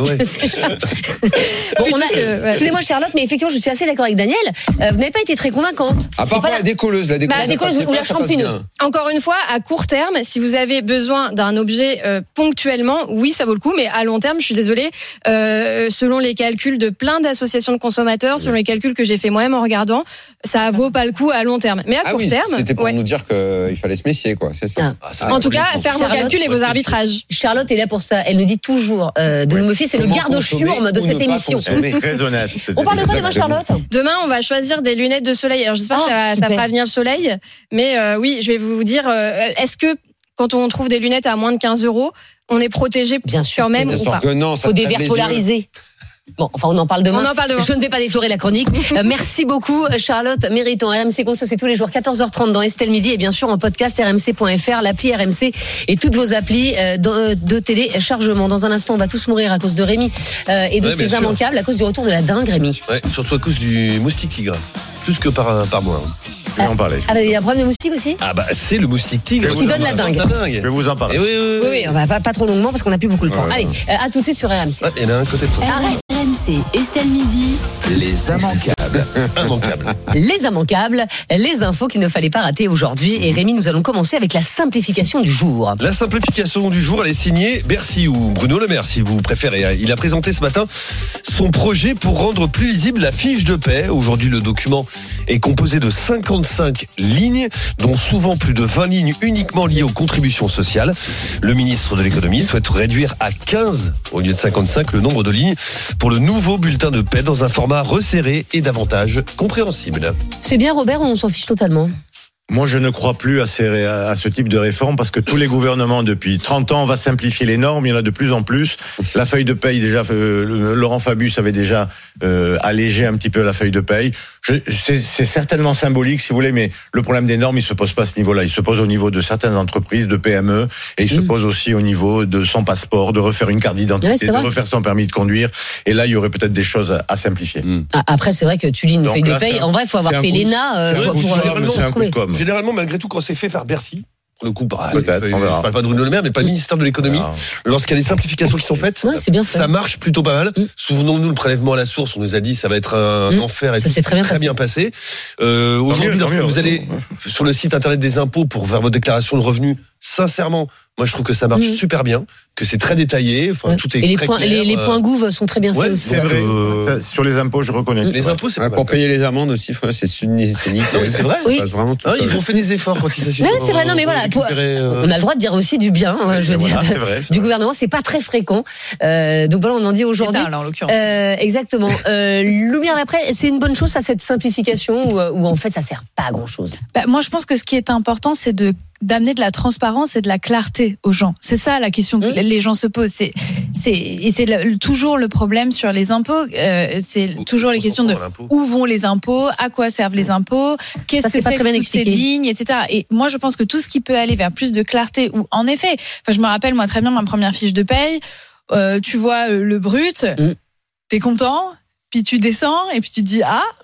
Bon, excusez-moi Charlotte, mais effectivement je suis assez d'accord avec Daniel. Vous n'avez pas été très convaincante. À part la décolleuse, la décolleuse ou la champineuse. Encore une fois, à court terme, si vous avez besoin d'un objet ponctuellement, oui, ça vaut le coup, mais à long terme, je suis désolée, selon les calculs de plein d'associations de consommateurs, selon les calculs que j'ai fait moi-même en regardant, ça vaut pas le coup à long terme. Mais à court terme, c'était pour nous dire qu'il fallait se méfier, quoi. C'est ça. En tout cas, faire vos calculs et vos arbitrages. Charlotte est là pour ça. Elle nous dit toujours de nous méfier. C'est le garde-chiourme de cette émission. Très honnête. On parle de quoi demain, Charlotte? Demain, on va choisir des lunettes de soleil. Alors, j'espère que ça fera venir le soleil. Mais oui, je vais vous dire, est-ce que quand on trouve des lunettes à moins de 15 €, on est protégé bien sûr même ou pas? Faut des verres polarisés. Bon, enfin, on en parle demain. Je ne vais pas déflorer la chronique. Merci beaucoup, Charlotte Mériton. RMC Conso, c'est tous les jours 14h30 dans Estelle Midi et bien sûr en podcast rmc.fr, l'appli RMC et toutes vos applis de téléchargement. Dans un instant, on va tous mourir à cause de Rémi et de ses immanquables, à cause du retour de la dingue, Rémi. Ouais, surtout à cause du moustique tigre. Plus que par mois. Je vais en parler. Il y a un problème de moustique aussi? Ah bah c'est le moustique tigre qui donne la dingue. Je vais vous en parler. Oui, on va pas trop longuement parce qu'on n'a plus beaucoup de temps. Allez, à tout de suite sur RMC. Il y en a un côté de toi. RMC, Estelle Midi. Les immanquables. Les immanquables, les infos qu'il ne fallait pas rater aujourd'hui. Et Rémi, nous allons commencer avec la simplification du jour. La simplification du jour, elle est signée Bercy ou Bruno Le Maire, si vous préférez. Il a présenté ce matin son projet pour rendre plus lisible la fiche de paie. Aujourd'hui, le document est composé de 55 lignes, dont souvent plus de 20 lignes uniquement liées aux contributions sociales. Le ministre de l'économie souhaite réduire à 15, au lieu de 55, le nombre de lignes pour le nouveau bulletin de paie dans un format resserré et davantage compréhensible. C'est bien, Robert, on s'en fiche totalement? Moi, je ne crois plus à ce type de réforme parce que tous les gouvernements depuis 30 ans, on va simplifier les normes. Il y en a de plus en plus. La feuille de paye, déjà, Laurent Fabius avait déjà allégé un petit peu la feuille de paye. C'est certainement symbolique, si vous voulez, mais le problème des normes, il se pose pas à ce niveau-là. Il se pose au niveau de certaines entreprises, de PME, et il se pose aussi au niveau de son passeport, de refaire une carte d'identité, de refaire son permis de conduire. Et là, il y aurait peut-être des choses à simplifier. Après, c'est vrai que tu lis une feuille de paye. En vrai, il faut avoir fait l'ENA pour trouver. Généralement, malgré tout, quand c'est fait par Bercy, pour le coup, je parle pas de Bruno Le Maire, mais pas le ministère de l'économie. Lorsqu'il y a des simplifications qui sont faites, ça marche plutôt pas mal. Souvenons-nous, le prélèvement à la source, on nous a dit ça va être un enfer et ça s'est très bien passé. Aujourd'hui, lorsque vous allez sur le site internet des impôts pour faire votre déclaration de revenus, sincèrement, moi je trouve que ça marche super bien, que c'est très détaillé, enfin tout est et très clair. Les points gouv sont très bien faits aussi. C'est vrai. Sur les impôts, je reconnais. Les impôts, c'est pour payer les amendes aussi, c'est c'est vrai. Ils ont fait des efforts quand il s'agit. C'est vrai, non mais voilà, on a le droit de dire aussi du bien, je veux dire, du gouvernement, c'est pas très fréquent. Donc voilà, on en dit aujourd'hui. Exactement. Lumière d'après, c'est une bonne chose ça, cette simplification ou en fait ça sert pas à grand chose? Moi je pense que ce qui est important, c'est de d'amener de la transparence et de la clarté aux gens. C'est ça la question que les gens se posent. C'est toujours le problème sur les impôts. C'est toujours les questions de où vont les impôts, à quoi servent les impôts, qu'est-ce que c'est que toutes ces lignes, etc. Et moi, je pense que tout ce qui peut aller vers plus de clarté, ou en effet, je me rappelle moi très bien ma première fiche de paye. Tu vois le brut, t'es content. Puis tu descends et puis tu te dis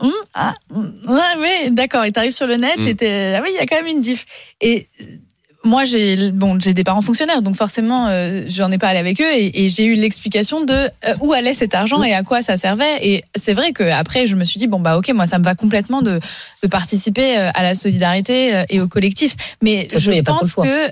ouais mais d'accord, et t'arrives sur le net et ah oui, il y a quand même une diff. Et moi j'ai des parents fonctionnaires, donc forcément j'en ai parlé avec eux et j'ai eu l'explication de où allait cet argent et à quoi ça servait. Et c'est vrai que après je me suis dit ok, moi ça me va complètement de participer à la solidarité et au collectif. Mais je pense que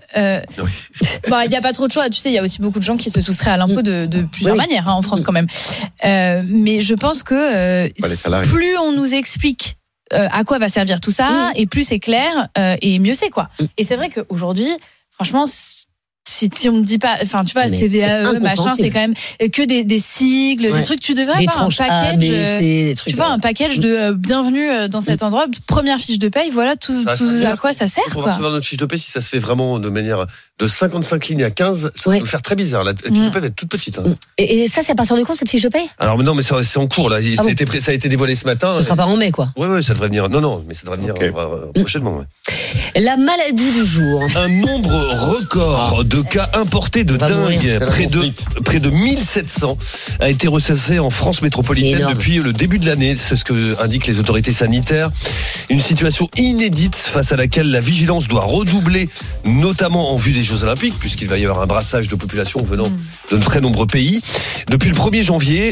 il y a pas trop de choix. Tu sais, il y a aussi beaucoup de gens qui se soustraient à l'impôt de plusieurs manières en France quand même. Mais je pense que plus on nous explique à quoi va servir tout ça, et plus c'est clair, et mieux c'est quoi. Et c'est vrai qu'aujourd'hui, franchement, si on me dit pas, enfin tu vois, CVAE, machin, c'est quand même que des sigles, des trucs. Tu devrais avoir un package, tu vois, un package de bienvenue dans cet endroit, première fiche de paye, voilà tout à quoi ça sert. Pour recevoir notre fiche de paye, si ça se fait vraiment de manière de 55 lignes à 15, ça peut faire très bizarre. La fiche de paye va être toute petite. Et ça, c'est à partir de quand cette fiche de paye? Alors non, mais c'est en cours là. Ça a été dévoilé ce matin. Ce sera pas en mai, quoi. Oui, ça devrait venir. Non, mais ça devrait venir prochainement. La maladie du jour. Un nombre record de cas importés de dingue, près de 1700, a été recensé en France métropolitaine depuis le début de l'année. C'est ce que indiquent les autorités sanitaires. Une situation inédite face à laquelle la vigilance doit redoubler, notamment en vue des Jeux Olympiques, puisqu'il va y avoir un brassage de population venant de très nombreux pays. Depuis le 1er janvier,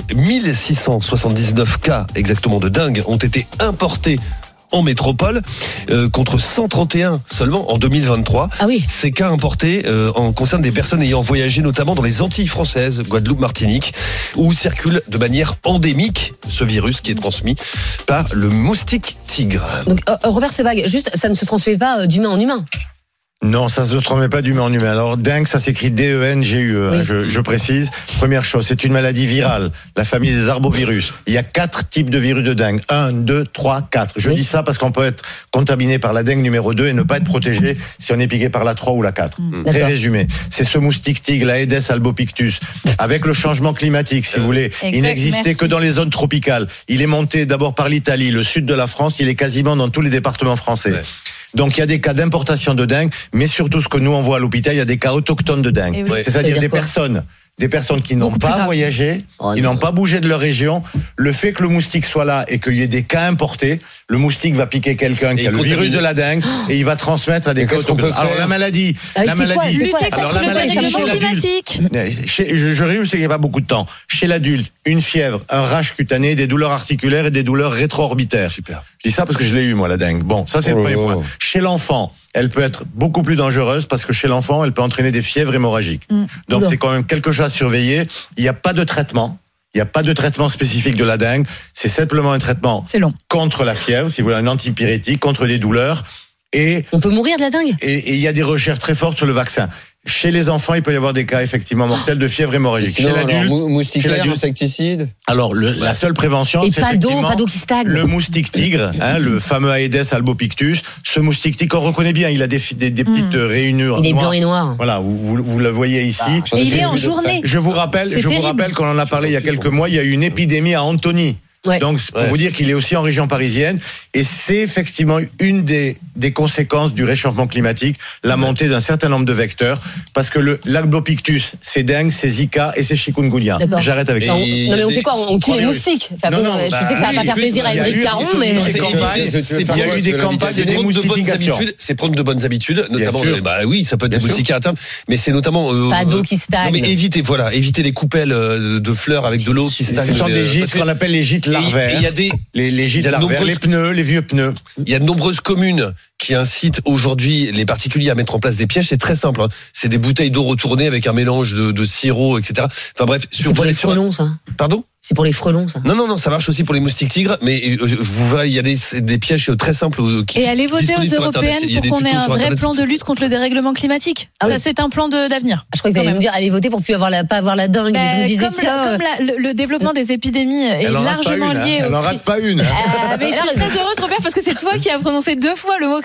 1679 cas exactement de dingue ont été importés en métropole, contre 131 seulement en 2023. Ah oui. Ces cas importés concernent des personnes ayant voyagé notamment dans les Antilles françaises, Guadeloupe, Martinique, où circule de manière endémique ce virus qui est transmis par le moustique tigre. Donc Robert Sebag, juste, ça ne se transmet pas d'humain en humain? Non, ça ne se transmet pas d'humain en humain. Alors, dengue, ça s'écrit D-E-N-G-U-E, oui. je précise. Première chose, c'est une maladie virale, la famille des arbovirus. Il y a 4 types de virus de dengue. 1, 2, 3, 4. Je dis ça parce qu'on peut être contaminé par la dengue numéro 2 et ne pas être protégé si on est piqué par la 3 ou la 4. Très résumé. C'est ce moustique tigre, la Aedes albopictus. Avec le changement climatique, si vous voulez, il n'existait que dans les zones tropicales. Il est monté d'abord par l'Italie, le sud de la France, il est quasiment dans tous les départements français. Ouais. Donc il y a des cas d'importation de dengue, mais surtout ce que nous on voit à l'hôpital, il y a des cas autochtones de dengue. Oui. C'est-à-dire des personnes qui n'ont pas voyagé, qui n'ont pas bougé de leur région. Le fait que le moustique soit là et qu'il y ait des cas importés, le moustique va piquer quelqu'un qui a le virus de la dengue et il va transmettre à des cas autochtones. Alors la maladie, lutter contre le dérèglement climatique. Je réussis qu'il n'y a pas beaucoup de temps. Chez l'adulte, une fièvre, un rash cutané, des douleurs articulaires et des douleurs rétro-orbitaires. Super. Je dis ça parce que je l'ai eu moi la dengue. Bon, ça c'est le premier point. Chez l'enfant, elle peut être beaucoup plus dangereuse parce que chez l'enfant, elle peut entraîner des fièvres hémorragiques. Donc c'est quand même quelque chose à surveiller. Il n'y a pas de traitement. Il n'y a pas de traitement spécifique de la dengue. C'est simplement un traitement contre la fièvre, si vous voulez, un antipyrétique, contre les douleurs. Et on peut mourir de la dengue. Et il y a des recherches très fortes sur le vaccin. Chez les enfants, il peut y avoir des cas effectivement mortels de fièvre hémorragique. Sinon, chez l'adulte, moustiquaire, insecticide. Alors la seule prévention, c'est pas d'eau qui stagne. Le moustique tigre, le fameux Aedes albopictus. Ce moustique tigre, on reconnaît bien, il a des petites rainures. Il est blanc et noir. Voilà, vous le voyez ici. Et il est en journée. Je vous rappelle qu'on en a parlé il y a quelques mois. Il y a eu une épidémie à Antony. Ouais. Donc, pour vous dire qu'il est aussi en région parisienne. Et c'est effectivement une des conséquences du réchauffement climatique, la montée d'un certain nombre de vecteurs. Parce que l'albopictus, c'est dengue, c'est Zika et c'est chikungunya. J'arrête avec ça. Non, mais on fait quoi? On tue les moustiques. Enfin, je sais que ça va pas faire plaisir à Éric Caron, mais. Il y a eu des campagnes de démoustification. C'est prendre de bonnes habitudes, notamment. Oui, ça peut être des moustiquaires à terme, mais c'est notamment. Pas d'eau qui stagne. Non, mais éviter les coupelles de fleurs avec de l'eau qui stagne. Ce sont des gîtes, ce qu'on appelle les gîtes larvaires. Il y a les gîtes larvaires, les pneus, les vieux pneus. Il y a de nombreuses communes qui incitent aujourd'hui les particuliers à mettre en place des pièges. C'est très simple. C'est des bouteilles d'eau retournées avec un mélange de sirop, etc. Enfin bref. C'est pour les frelons, ça. Pardon? C'est pour les frelons, ça. Non, ça marche aussi pour les moustiques tigres, mais vous verrez, il y a des pièges très simples. Et allez voter aux européennes pour qu'on ait un vrai plan de lutte contre le dérèglement climatique. Ça, c'est un plan d'avenir. Je crois que vous allez me dire, allez voter pour plus pas avoir la dingue. Je me disais, comme le développement des épidémies est largement lié. Elle en rate pas une. Mais je suis très heureuse, Robert, parce que c'est toi qui as prononcé 2 fois le mot crise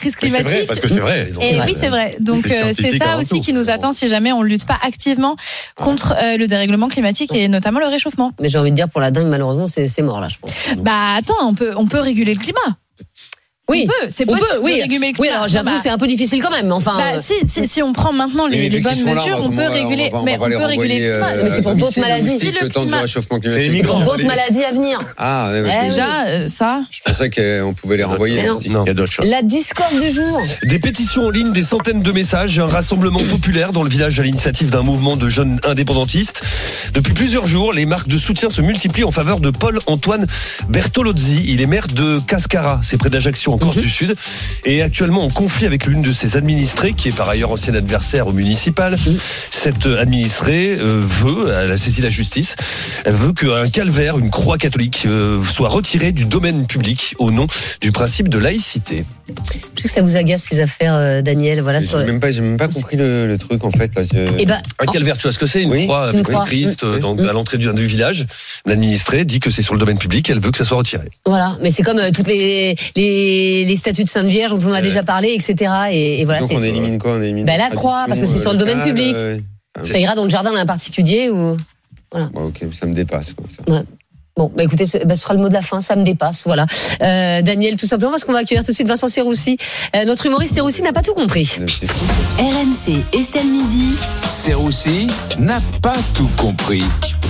crise climatique. C'est vrai, parce que c'est vrai. Et oui, c'est vrai. Donc c'est ça aussi qui nous attend si jamais on ne lutte pas activement contre le dérèglement climatique et notamment le réchauffement. Mais j'ai envie de dire, pour la dingue, malheureusement, c'est mort là, je pense. Bah attends, on peut réguler le climat. Oui, c'est possible de réguler le climat. Oui, alors j'avoue, c'est un peu difficile quand même. Enfin, si on prend maintenant les bonnes mesures, on peut réguler. Mais on peut réguler le climat. Mais c'est pour d'autres maladies. Le temps du réchauffement climatique. C'est pour d'autres maladies à venir. Ah, déjà ça. Je pensais qu'on pouvait les renvoyer. Il y a d'autres choses. La discorde du jour. Des pétitions en ligne, des centaines de messages, un rassemblement populaire dans le village à l'initiative d'un mouvement de jeunes indépendantistes. Depuis plusieurs jours, les marques de soutien se multiplient en faveur de Paul-Antoine Bertolozzi. Il est maire de Cascara, c'est près d'Ajaccio, en Corse du Sud, et actuellement en conflit avec l'une de ses administrées, qui est par ailleurs ancien adversaire au municipal. Cette administrée elle a saisi la justice, elle veut qu'un calvaire, une croix catholique, soit retirée du domaine public au nom du principe de laïcité. Je sais que ça vous agace ces affaires, Daniel. Voilà, j'ai même pas compris le truc en fait. Là, un calvaire, tu vois ce que c'est? Une croix avec Christ à l'entrée du village. L'administrée dit que c'est sur le domaine public, elle veut que ça soit retiré. Voilà, mais c'est comme toutes les statues de Sainte Vierge dont on a déjà parlé, etc. Et voilà. Donc on élimine quoi? On élimine la croix, parce que c'est sur le domaine public. Ça ira dans le jardin d'un particulier ou voilà. Bon, ok, ça me dépasse. Quoi, ça. Ouais. Bon, écoutez, ce sera le mot de la fin, ça me dépasse, voilà. Daniel, tout simplement, parce qu'on va accueillir tout de suite Vincent Serroussi. Notre humoriste Serroussi n'a pas tout compris. RMC, Estelle Midi. Serroussi n'a pas tout compris.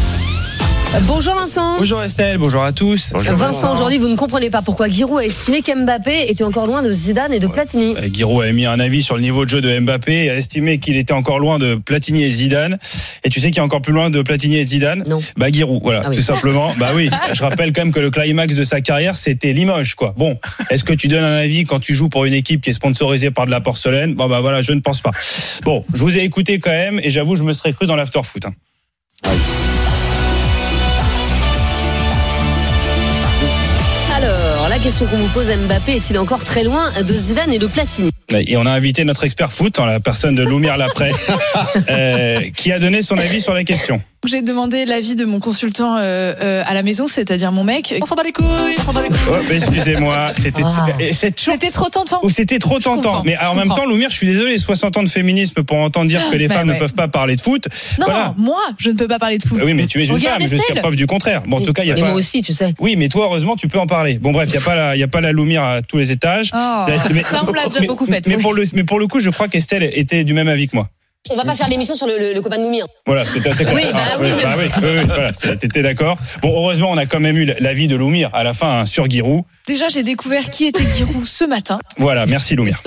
Bonjour Vincent. Bonjour Estelle, bonjour à tous. Bonjour Vincent, aujourd'hui vous ne comprenez pas pourquoi Giroud a estimé qu'Mbappé était encore loin de Zidane et de Platini. Giroud a émis un avis sur le niveau de jeu de Mbappé et a estimé qu'il était encore loin de Platini et Zidane. Et tu sais qui est encore plus loin de Platini et Zidane? Non. Giroud, voilà, tout simplement. Oui, je rappelle quand même que le climax de sa carrière c'était Limoges, quoi. Bon, est-ce que tu donnes un avis quand tu joues pour une équipe qui est sponsorisée par de la porcelaine? Voilà, je ne pense pas. Bon, je vous ai écouté quand même et j'avoue je me serais cru dans l'after-foot. Alors, la question qu'on vous pose, Mbappé est-il encore très loin de Zidane et de Platini? Et on a invité notre expert foot, en la personne de Loumir Lapré, qui a donné son avis sur la question. J'ai demandé l'avis de mon consultant à la maison, c'est-à-dire mon mec. On s'en bat les couilles, Oh, excusez-moi, c'était trop tentant. Ou c'était trop tentant. Mais en même temps, Loumir, je suis désolé, 60 ans de féminisme pour entendre dire que les femmes ne peuvent pas parler de foot. Non, moi, je ne peux pas parler de foot. Oui, mais tu es une femme, jusqu'à preuve du contraire. Bon, en tout cas, il y a pas. Moi aussi, tu sais. Oui, mais toi, heureusement, tu peux en parler. Bon, bref, il y a pas la Loumir à tous les étages. Ça, on l'a déjà beaucoup fait. Mais pour le coup, je crois qu'Estelle était du même avis que moi. On va pas faire l'émission sur le copain de Loumir. Voilà, c'était assez clair. Oui, voilà, t'étais d'accord. Bon, heureusement, on a quand même eu l'avis de Loumir à la fin sur Giroud. Déjà, j'ai découvert qui était Giroud ce matin. Voilà, merci Loumir.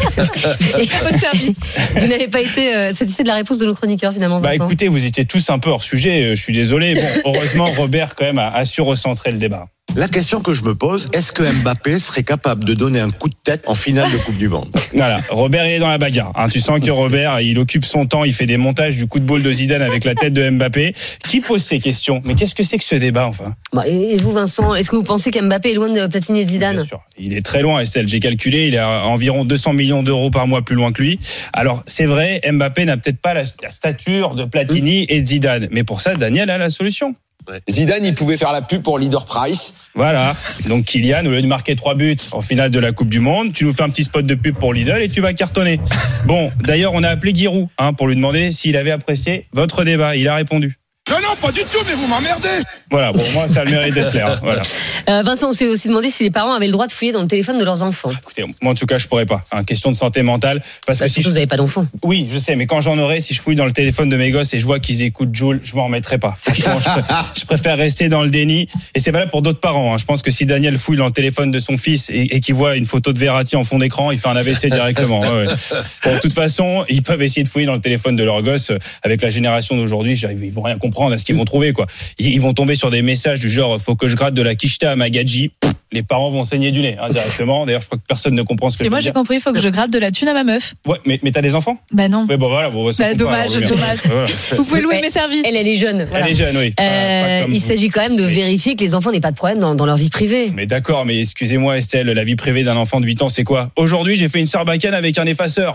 Votre service. Vous n'avez pas été satisfait de la réponse de nos chroniqueurs finalement? Écoutez, vous étiez tous un peu hors sujet, je suis désolé. Bon, heureusement, Robert quand même a su recentrer le débat. La question que je me pose, est-ce que Mbappé serait capable de donner un coup de tête en finale de Coupe du Monde? Voilà, Robert il est dans la bagarre. Tu sens que Robert, il occupe son temps, il fait des montages du coup de boule de Zidane avec la tête de Mbappé. Qui pose ces questions? Mais qu'est-ce que c'est que ce débat enfin? Et vous Vincent, est-ce que vous pensez qu'Mbappé est loin de Platini et de Zidane? Bien sûr, il est très loin Estelle, j'ai calculé, il est à environ 200 millions d'euros par mois plus loin que lui. Alors c'est vrai, Mbappé n'a peut-être pas la stature de Platini et de Zidane. Mais pour ça, Daniel a la solution. Zidane, il pouvait faire la pub pour Leader Price. Voilà. Donc Kylian, au lieu de marquer 3 buts en finale de la Coupe du Monde, tu nous fais un petit spot de pub pour Lidl et tu vas cartonner. Bon, d'ailleurs, on a appelé Giroud pour lui demander s'il avait apprécié votre débat. Il a répondu. Non, pas du tout, mais vous m'emmerdez. Voilà, pour moi, ça a le mérite d'être clair. Voilà. Vincent, on s'est aussi demandé si les parents avaient le droit de fouiller dans le téléphone de leurs enfants. Écoutez, moi en tout cas, je pourrais pas. Question de santé mentale. Parce que si vous n'avez pas d'enfants. Oui, je sais, mais quand j'en aurai, si je fouille dans le téléphone de mes gosses et je vois qu'ils écoutent Jul, je m'en remettrai pas. Franchement, je préfère rester dans le déni. Et c'est valable pour d'autres parents. Je pense que si Daniel fouille dans le téléphone de son fils et qu'il voit une photo de Verratti en fond d'écran, il fait un AVC directement. Ouais. Bon, de toute façon, ils peuvent essayer de fouiller dans le téléphone de leurs gosses. Avec la génération d'aujourd'hui, ils vont rien comprendre à ce qu'ils vont trouver, quoi. Ils vont tomber sur des messages du genre faut que je gratte de la quicheta à Magadji. Les parents vont saigner du nez directement. D'ailleurs, je crois que personne ne comprend ce que je veux dire. Et moi, j'ai compris, il faut que je gratte de la thune à ma meuf. Ouais, mais t'as des enfants? Bah non. Mais bon, voilà. Dommage. Voilà. Vous pouvez louer mes services. Elle est jeune. Voilà. Elle est jeune, oui. Il s'agit quand même de vérifier que les enfants n'aient pas de problème dans leur vie privée. Mais d'accord, mais excusez-moi Estelle, la vie privée d'un enfant de 8 ans, c'est quoi? Aujourd'hui, j'ai fait une sarbacane avec un effaceur.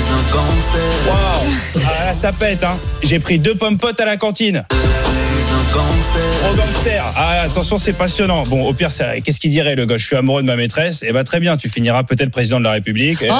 Waouh. Ah là, ça pète, J'ai pris 2 pommes potes à la cantine. Gangster. Ah, attention, c'est passionnant. Bon, au pire, qu'est-ce qu'il dirait, le gars? Je suis amoureux de ma maîtresse. Eh ben, très bien, tu finiras peut-être président de la République. C'est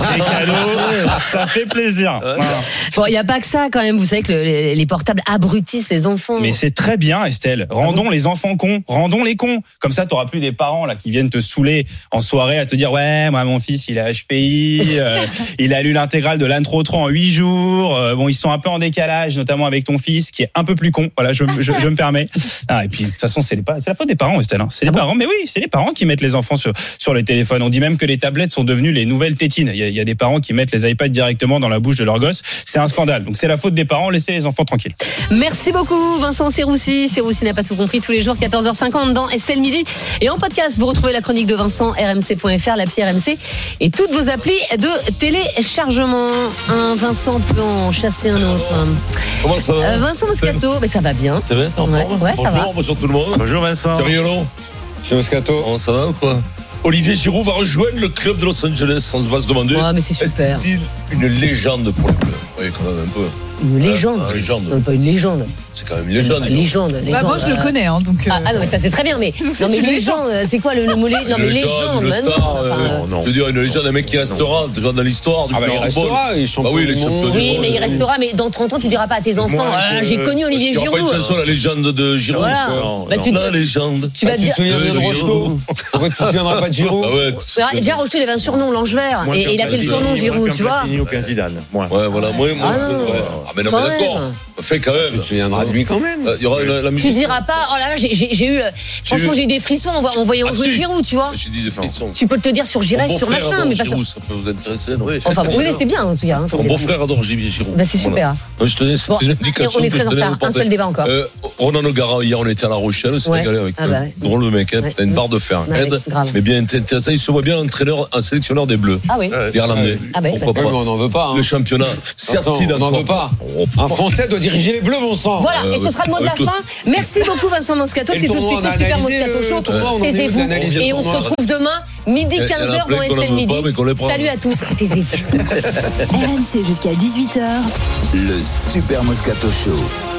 cadeau. Ça fait plaisir. Voilà. Bon, il n'y a pas que ça, quand même. Vous savez que les portables abrutissent les enfants. Mais c'est très bien, Estelle. Rendons les enfants cons. Rendons les cons. Comme ça, t'auras plus des parents, là, qui viennent te saouler en soirée à te dire, ouais, moi, mon fils, il a HPI, il a lu l'intégrale de l'intro en 8 jours. Bon, ils sont un peu en décalage, notamment avec ton fils, qui est un peu plus con. Voilà, je me permets. Ah, et puis, de toute façon, c'est la faute des parents, Estelle. Hein. C'est les parents. Mais oui, c'est les parents qui mettent les enfants sur les téléphones. On dit même que les tablettes sont devenues les nouvelles tétines. Il y a des parents qui mettent les iPads directement dans la bouche de leur gosse. C'est un scandale. Donc, c'est la faute des parents. Laissez les enfants tranquilles. Merci beaucoup, Vincent Serroussi. Serroussi n'a pas tout compris, tous les jours, 14h50 dans Estelle Midi. Et en podcast, vous retrouvez la chronique de Vincent, rmc.fr, l'appli RMC et toutes vos applis de téléchargement. Un Vincent peut en chasser un autre. Comment ça va? Vincent Moscato, mais ça va bien. Ça va, t'es en forme? Ouais, ça va. Bonjour tout le monde. Bonjour Vincent. C'est Riolo. Monsieur Moscato. Comment ça va ou quoi? Olivier Giroud va rejoindre le club de Los Angeles. On va se demander. Ah, mais c'est super. Est-il une légende pour le club? Oui, quand même un peu. Une légende. Une légende. Non, pas une légende. C'est quand même une légende. Légende. Bah, moi, je le connais, hein, donc. Ah non, mais ça c'est très bien, mais non, mais légende, c'est quoi le mot? Non, mais légende, une star, je veux dire, une légende, un mec qui restera dans l'histoire du il restera, il chante. Oui, les champions. Oui, mais il restera, mais dans 30 ans, tu diras pas à tes enfants, j'ai connu Olivier Giroud. Il n'y aura pas une chanson, la légende de Giroud. Voilà. La légende. Tu vas te dire. Tu te souviens de Rocheteau? Pourquoi tu te souviendras pas de Giroud? Déjà, Rocheteau, il avait un surnom, l'ange vert, et il a quel surnom, Giroud, tu vois? Aucun Zidane. Ouais, voilà, moi. Ah, mais non, mais d'accord. Fait quand même. Tu te souviendras de lui quand même. Il y aura la musique. Tu diras pas, oh là là, j'ai eu, franchement, j'ai eu des frissons en voyant jouer Giroud, tu vois. J'ai dit des frissons. Tu peux te dire sur Giresse, sur machin, mais pas sur. Ça peut vous intéresser, non? Enfin bon, oui, mais c'est bien, en tout cas. Mon beau-frère adore Giroud. Bah, c'est super. Je te laisse une indication. On est très en retard, un seul débat encore. Ronan O'Gara, hier, on était à La Rochelle, c'est régalé avec drôle le mec, t'as une barre de fer, mais bien intéressant, il se voit bien un sélectionneur des Bleus. Ah oui. L'Irlandais. Pourquoi pas? On n'en veut pas. Le championnat, certes, on n'en veut pas. Un Français doit diriger les Bleus, bon sang. Voilà, et ce sera le mot de la fin. Merci beaucoup Vincent Moscato, c'est tout de suite le Super Moscato Show. Taisez-vous. Et on se retrouve demain, midi 15h dans Estelle Midi. Salut à tous, taisez-vous. RMC jusqu'à 18h. Le Super Moscato Show.